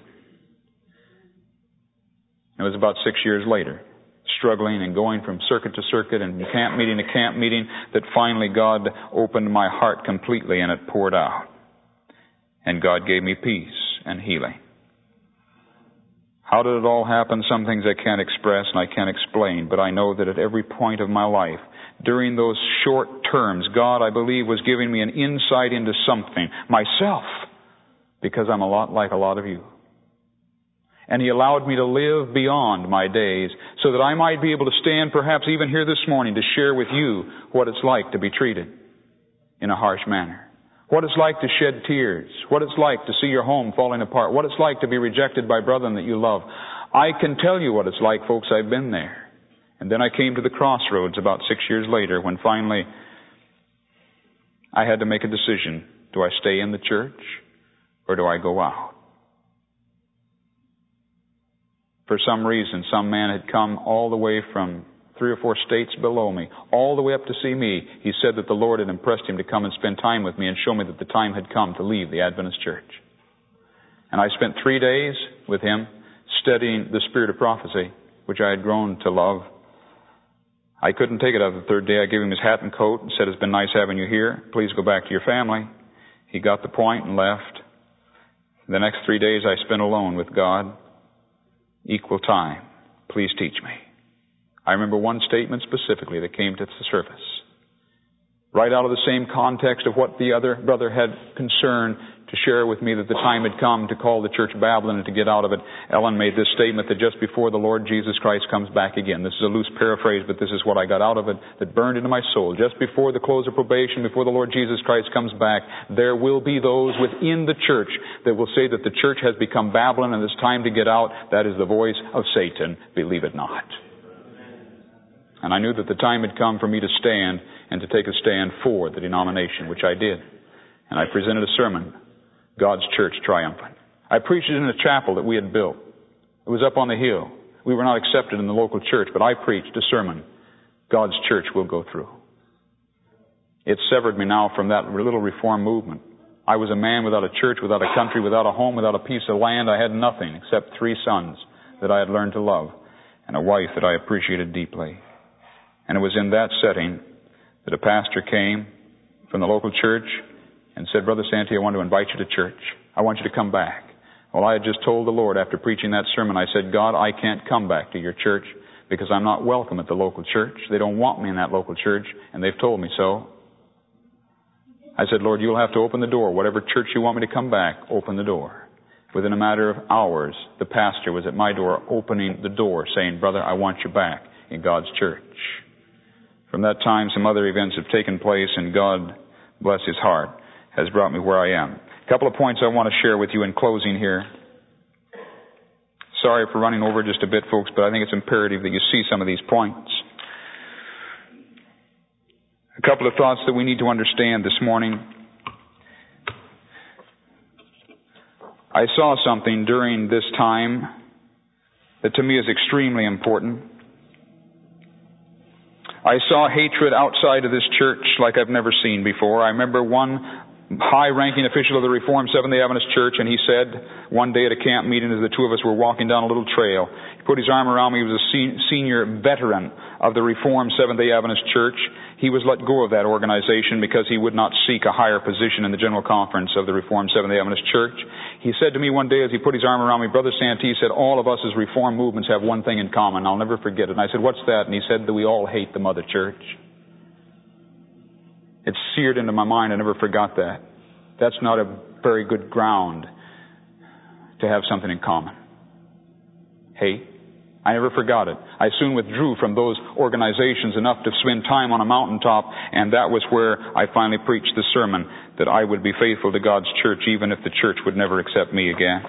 It was about six years later, struggling and going from circuit to circuit and camp meeting to camp meeting, that finally God opened my heart completely and it poured out. And God gave me peace and healing. How did it all happen? Some things I can't express and I can't explain, but I know that at every point of my life, during those short terms, God, I believe, was giving me an insight into something, myself, because I'm a lot like a lot of you. And He allowed me to live beyond my days so that I might be able to stand perhaps even here this morning to share with you what it's like to be treated in a harsh manner. What it's like to shed tears. What it's like to see your home falling apart. What it's like to be rejected by brethren that you love. I can tell you what it's like, folks. I've been there. And then I came to the crossroads about six years later when finally I had to make a decision. Do I stay in the church or do I go out? For some reason, some man had come all the way from three or four states below me, all the way up to see me. He said that the Lord had impressed him to come and spend time with me and show me that the time had come to leave the Adventist church. And I spent three days with him studying the spirit of prophecy, which I had grown to love. I couldn't take it after the third day. I gave him his hat and coat and said, it's been nice having you here. Please go back to your family. He got the point and left. The next three days I spent alone with God. Equal time. Please teach me. I remember one statement specifically that came to the surface. right out of the same context of what the other brother had concern to share with me that the time had come to call the church Babylon and to get out of it. Ellen made this statement that just before the Lord Jesus Christ comes back again, this is a loose paraphrase, but this is what I got out of it that burned into my soul. Just before the close of probation, before the Lord Jesus Christ comes back, there will be those within the church that will say that the church has become Babylon and it's time to get out. That is the voice of Satan. Believe it not. And I knew that the time had come for me to stand and to take a stand for the denomination, which I did. And I presented a sermon, God's Church Triumphant. I preached it in a chapel that we had built. It was up on the hill. We were not accepted in the local church, but I preached a sermon, God's Church will go through. It severed me now from that little reform movement. I was a man without a church, without a country, without a home, without a piece of land. I had nothing except three sons that I had learned to love and a wife that I appreciated deeply. And it was in that setting that a pastor came from the local church and said, Brother Santee, I want to invite you to church. I want you to come back. Well, I had just told the Lord after preaching that sermon, I said, God, I can't come back to your church because I'm not welcome at the local church. They don't want me in that local church, and they've told me so. I said, Lord, you'll have to open the door. Whatever church you want me to come back, open the door. Within a matter of hours, the pastor was at my door opening the door, saying, Brother, I want you back in God's church. From that time, some other events have taken place, and God, bless his heart, has brought me where I am. A couple of points I want to share with you in closing here. Sorry for running over just a bit, folks, but I think it's imperative that you see some of these points. A couple of thoughts that we need to understand this morning. I saw something during this time that to me is extremely important. I saw hatred outside of this church like I've never seen before. I remember one high-ranking official of the Reformed Seventh-day Adventist Church, and he said one day at a camp meeting as the two of us were walking down a little trail, he put his arm around me. He was a senior veteran of the Reformed Seventh-day Adventist Church. He was let go of that organization because he would not seek a higher position in the General Conference of the Reformed Seventh-day Adventist Church. He said to me one day as he put his arm around me, Brother Santee, he said, all of us as Reformed movements have one thing in common. I'll never forget it. And I said, what's that? And he said that we all hate the Mother Church. It's seared into my mind. I never forgot that. That's not a very good ground to have something in common. Hate. I never forgot it. I soon withdrew from those organizations enough to spend time on a mountaintop, and that was where I finally preached the sermon that I would be faithful to God's church even if the church would never accept me again.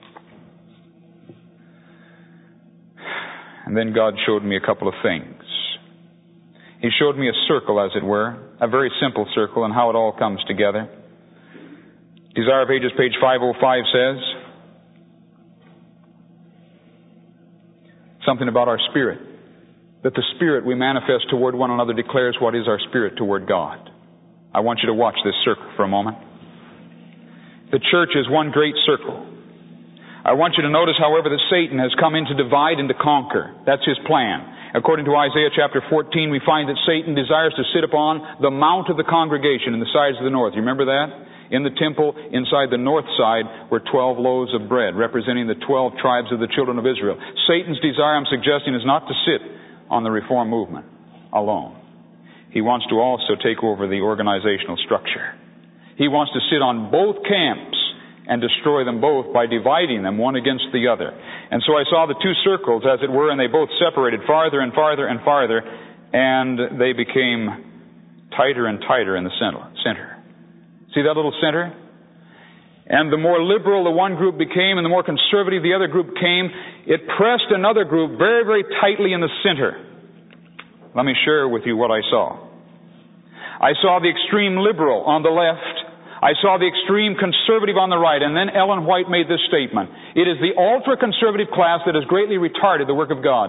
And then God showed me a couple of things. He showed me a circle, as it were, a very simple circle, and how it all comes together. Desire of Ages, page five oh five says something about our spirit. That the spirit we manifest toward one another declares what is our spirit toward God. I want you to watch this circle for a moment. The church is one great circle. I want you to notice, however, that Satan has come in to divide and to conquer. That's his plan. According to Isaiah chapter fourteen, we find that Satan desires to sit upon the mount of the congregation in the sides of the north. You remember that? In the temple, inside the north side, were twelve loaves of bread, representing the twelve tribes of the children of Israel. Satan's desire, I'm suggesting, is not to sit on the reform movement alone. He wants to also take over the organizational structure. He wants to sit on both camps and destroy them both by dividing them one against the other. And so I saw the two circles, as it were, and they both separated farther and farther and farther, and they became tighter and tighter in the center. center. See that little center? And the more liberal the one group became and the more conservative the other group came, it pressed another group very, very tightly in the center. Let me share with you what I saw. I saw the extreme liberal on the left. I saw the extreme conservative on the right. And then Ellen White made this statement. It is the ultra-conservative class that has greatly retarded the work of God.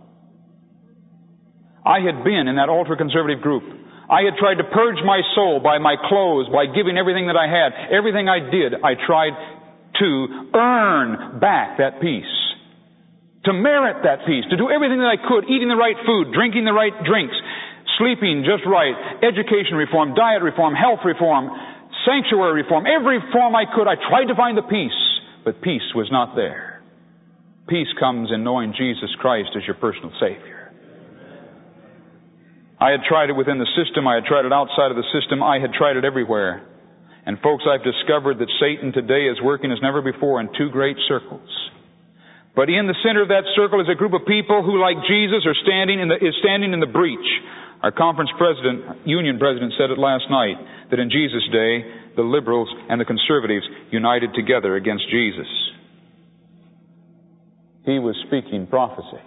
I had been in that ultra-conservative group. I had tried to purge my soul by my clothes, by giving everything that I had. Everything I did, I tried to earn back that peace. To merit that peace. To do everything that I could. Eating the right food, drinking the right drinks, sleeping just right, education reform, diet reform, health reform, sanctuary reform, every form I could. I tried to find the peace, but peace was not there. Peace comes in knowing Jesus Christ as your personal Savior. I had tried it within the system. I had tried it outside of the system. I had tried it everywhere. And folks, I've discovered that Satan today is working as never before in two great circles. But in the center of that circle is a group of people who, like Jesus, are standing in the, is standing in the breach. Our conference president, union president, said it last night, that in Jesus' day, the liberals and the conservatives united together against Jesus. He was speaking prophecy.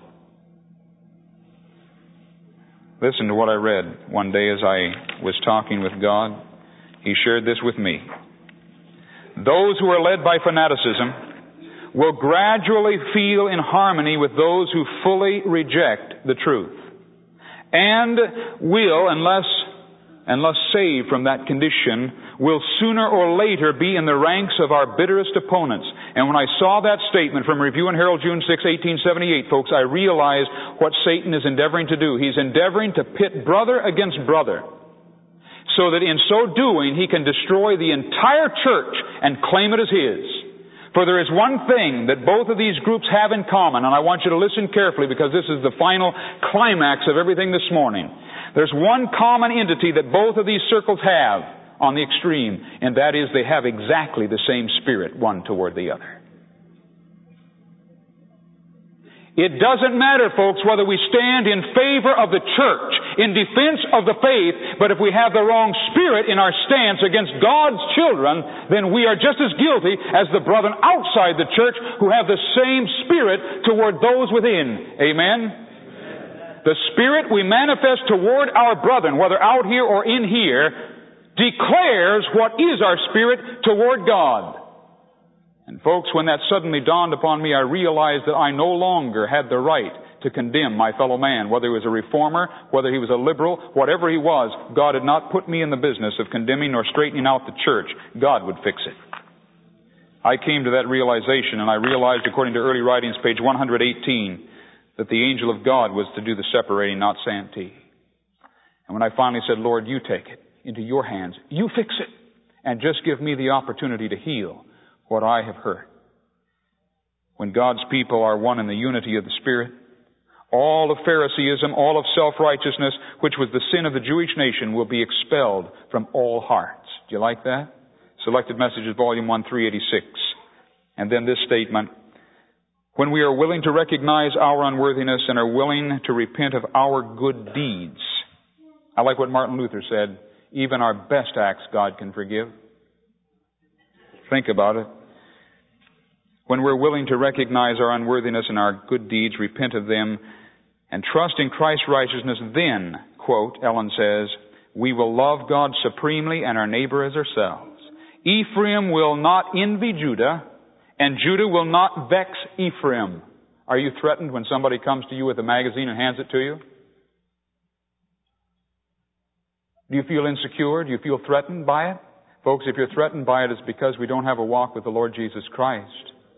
Listen to what I read one day as I was talking with God. He shared this with me. Those who are led by fanaticism will gradually feel in harmony with those who fully reject the truth, and will, unless unless saved from that condition, will sooner or later be in the ranks of our bitterest opponents. And when I saw that statement from Review and Herald, June sixth, eighteen seventy-eight, folks, I realized what Satan is endeavoring to do. He's endeavoring to pit brother against brother, so that in so doing he can destroy the entire church and claim it as his. For there is one thing that both of these groups have in common, and I want you to listen carefully because this is the final climax of everything this morning. There's one common entity that both of these circles have on the extreme, and that is they have exactly the same spirit, one toward the other. It doesn't matter, folks, whether we stand in favor of the church, in defense of the faith, but if we have the wrong spirit in our stance against God's children, then we are just as guilty as the brethren outside the church who have the same spirit toward those within. Amen? Amen. The spirit we manifest toward our brethren, whether out here or in here, declares what is our spirit toward God. And folks, when that suddenly dawned upon me, I realized that I no longer had the right to condemn my fellow man, whether he was a reformer, whether he was a liberal, whatever he was. God had not put me in the business of condemning nor straightening out the church. God would fix it. I came to that realization, and I realized, according to early writings, page one hundred eighteen, that the angel of God was to do the separating, not Santee. And when I finally said, Lord, you take it into your hands, you fix it, and just give me the opportunity to heal what I have heard. When God's people are one in the unity of the Spirit, all of Phariseeism, all of self-righteousness, which was the sin of the Jewish nation, will be expelled from all hearts. Do you like that? Selected Messages, Volume one, three eighty-six. And then this statement, when we are willing to recognize our unworthiness and are willing to repent of our good deeds. I like what Martin Luther said, even our best acts God can forgive. Think about it. When we're willing to recognize our unworthiness and our good deeds, repent of them, and trust in Christ's righteousness, then, quote, Ellen says, we will love God supremely and our neighbor as ourselves. Ephraim will not envy Judah, and Judah will not vex Ephraim. Are you threatened when somebody comes to you with a magazine and hands it to you? Do you feel insecure? Do you feel threatened by it? Folks, if you're threatened by it, it's because we don't have a walk with the Lord Jesus Christ.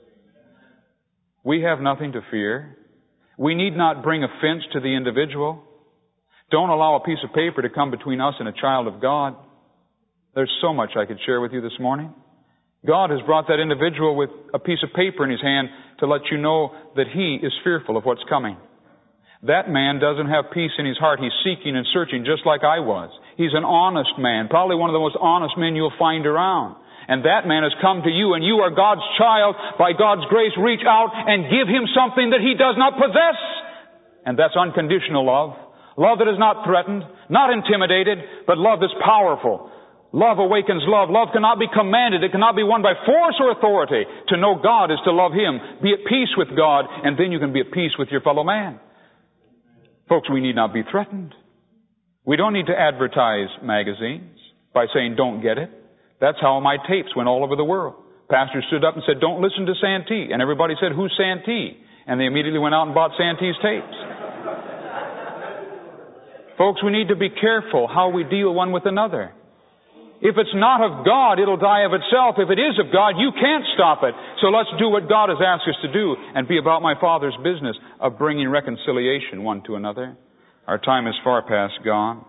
We have nothing to fear. We need not bring offense to the individual. Don't allow a piece of paper to come between us and a child of God. There's so much I could share with you this morning. God has brought that individual with a piece of paper in his hand to let you know that he is fearful of what's coming. That man doesn't have peace in his heart. He's seeking and searching just like I was. He's an honest man, probably one of the most honest men you'll find around. And that man has come to you, and you are God's child. By God's grace, reach out and give him something that he does not possess. And that's unconditional love. Love that is not threatened, not intimidated, but love that's powerful. Love awakens love. Love cannot be commanded. It cannot be won by force or authority. To know God is to love him. Be at peace with God, and then you can be at peace with your fellow man. Folks, we need not be threatened. We don't need to advertise magazines by saying, don't get it. That's how my tapes went all over the world. Pastor stood up and said, don't listen to Santee. And everybody said, who's Santee? And they immediately went out and bought Santee's tapes. Folks, we need to be careful how we deal one with another. If it's not of God, it'll die of itself. If it is of God, you can't stop it. So let's do what God has asked us to do and be about my Father's business of bringing reconciliation one to another. Our time is far past gone.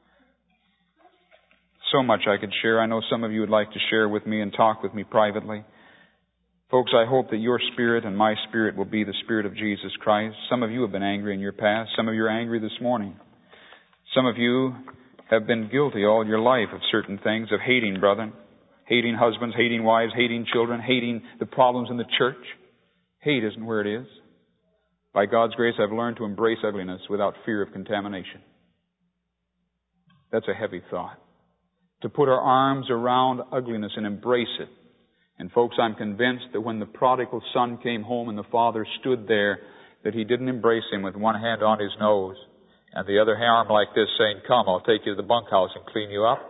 So much I could share. I know some of you would like to share with me and talk with me privately. Folks, I hope that your spirit and my spirit will be the spirit of Jesus Christ. Some of you have been angry in your past. Some of you are angry this morning. Some of you have been guilty all your life of certain things, of hating brethren, hating husbands, hating wives, hating children, hating the problems in the church. Hate isn't where it is. By God's grace, I've learned to embrace ugliness without fear of contamination. That's a heavy thought. To put our arms around ugliness and embrace it. And folks, I'm convinced that when the prodigal son came home and the father stood there, that he didn't embrace him with one hand on his nose and the other arm like this saying, "Come, I'll take you to the bunkhouse and clean you up."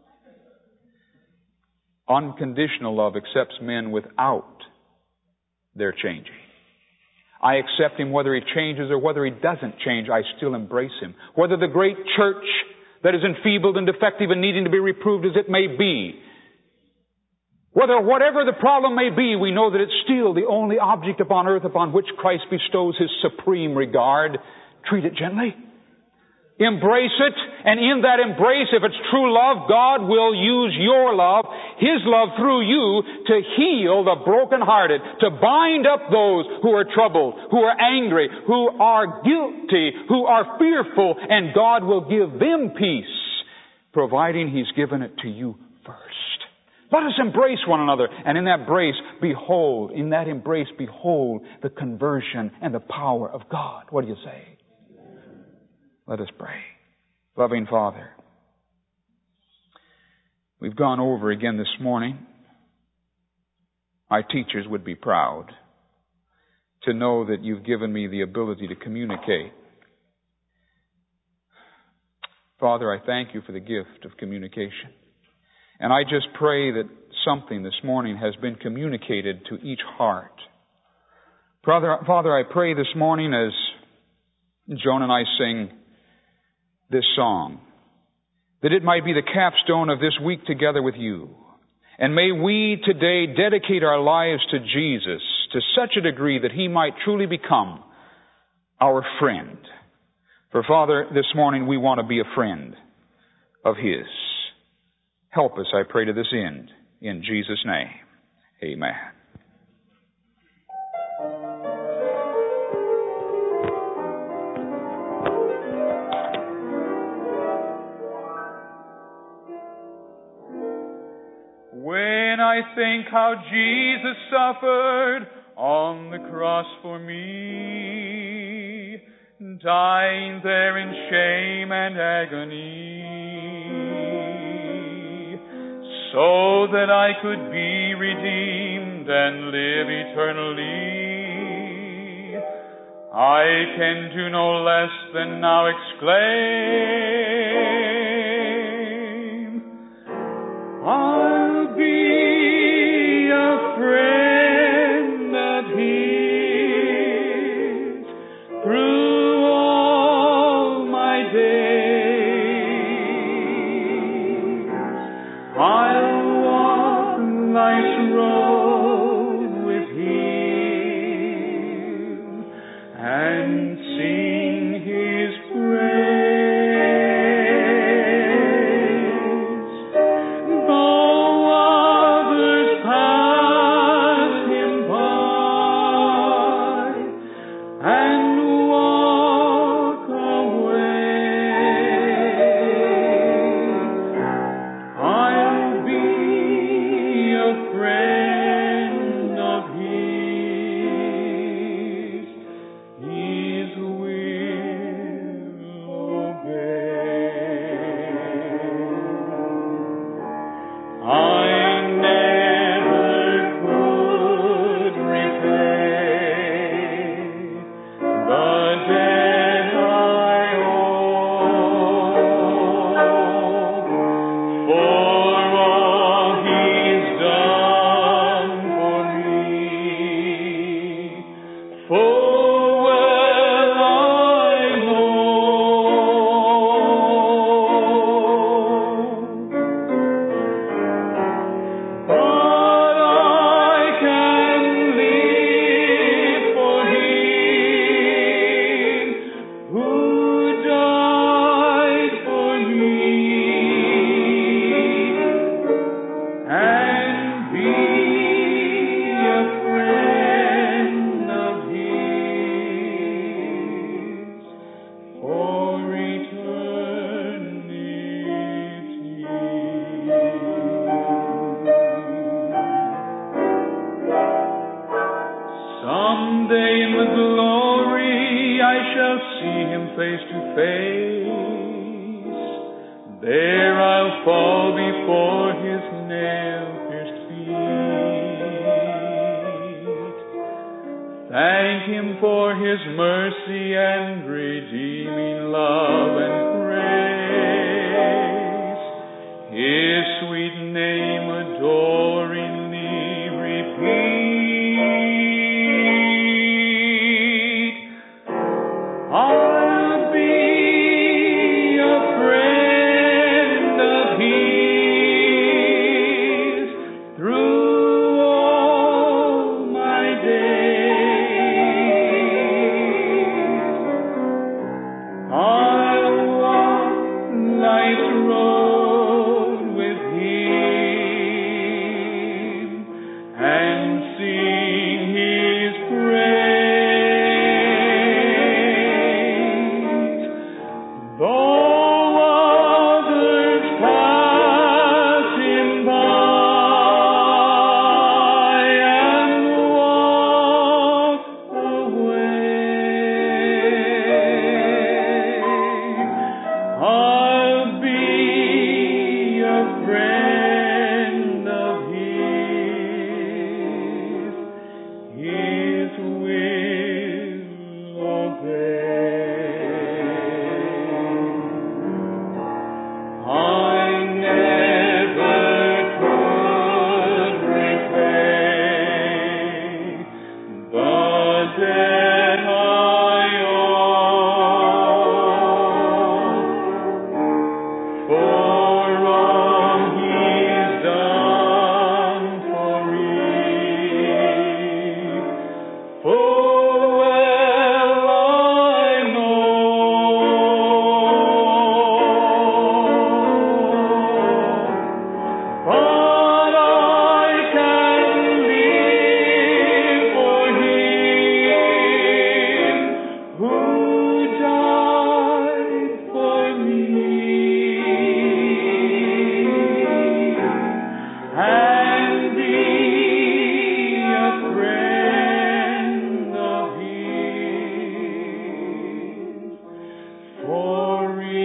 Unconditional love accepts men without their changing. I accept him whether he changes or whether he doesn't change. I still embrace him. Whether the great church that is enfeebled and defective and needing to be reproved as it may be, whether whatever the problem may be, we know that it's still the only object upon earth upon which Christ bestows His supreme regard. Treat it gently. Embrace it. And in that embrace, if it's true love, God will use your love, His love through you, to heal the brokenhearted, to bind up those who are troubled, who are angry, who are guilty, who are fearful, and God will give them peace, providing He's given it to you first. Let us embrace one another, and in that embrace, behold, in that embrace, behold the conversion and the power of God. What do you say? Let us pray. Loving Father, we've gone over again this morning. My teachers would be proud to know that you've given me the ability to communicate. Father, I thank you for the gift of communication. And I just pray that something this morning has been communicated to each heart. Father, Father, I pray this morning as Joan and I sing this song, that it might be the capstone of this week together with you. And may we today dedicate our lives to Jesus to such a degree that He might truly become our friend. For Father, this morning we want to be a friend of His. Help us, I pray, to this end. In Jesus' name, amen. When I think how Jesus suffered on the cross for me, dying there in shame and agony, so that I could be redeemed and live eternally, I can do no less than now exclaim, I'll be a friend of His through all my days. I'll walk life's road with Him and sing His praise. There I'll fall before his nail-pierced feet. Thank him for his mercy and redeeming love and praise. His sweet name adoringly repeat. I'll be a friend of his through all my days. I'll walk life's road with him and sing his praise. Though others pass him by and walk away, I'll be a friend of his, his will obey. I never could repay the debt I owe, for all he's done for me. Full well I know, but I can live for him who died for me, and be a friend of his for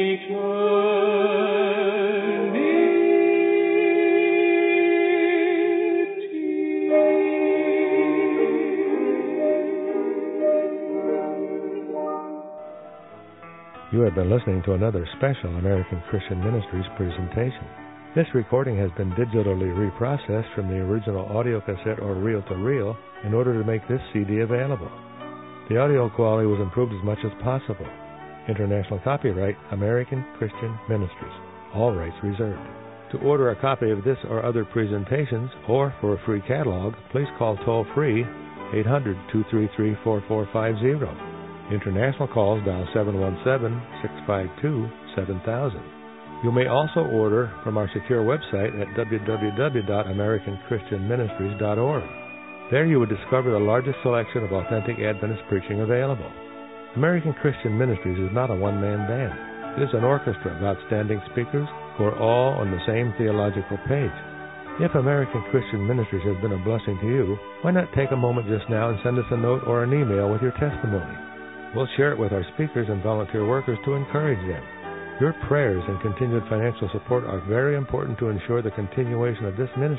eternity. You have been listening to another special American Christian Ministries presentation. This recording has been digitally reprocessed from the original audio cassette or reel-to-reel in order to make this C D available. The audio quality was improved as much as possible. International copyright, American Christian Ministries. All rights reserved. To order a copy of this or other presentations, or for a free catalog, please call toll-free eight hundred, two three three, four four five zero. International calls dial seven one seven, six five two, seven thousand. You may also order from our secure website at w w w dot american christian ministries dot org. There you will discover the largest selection of authentic Adventist preaching available. American Christian Ministries is not a one-man band. It is an orchestra of outstanding speakers who are all on the same theological page. If American Christian Ministries has been a blessing to you, why not take a moment just now and send us a note or an email with your testimony? We'll share it with our speakers and volunteer workers to encourage them. Your prayers and continued financial support are very important to ensure the continuation of this ministry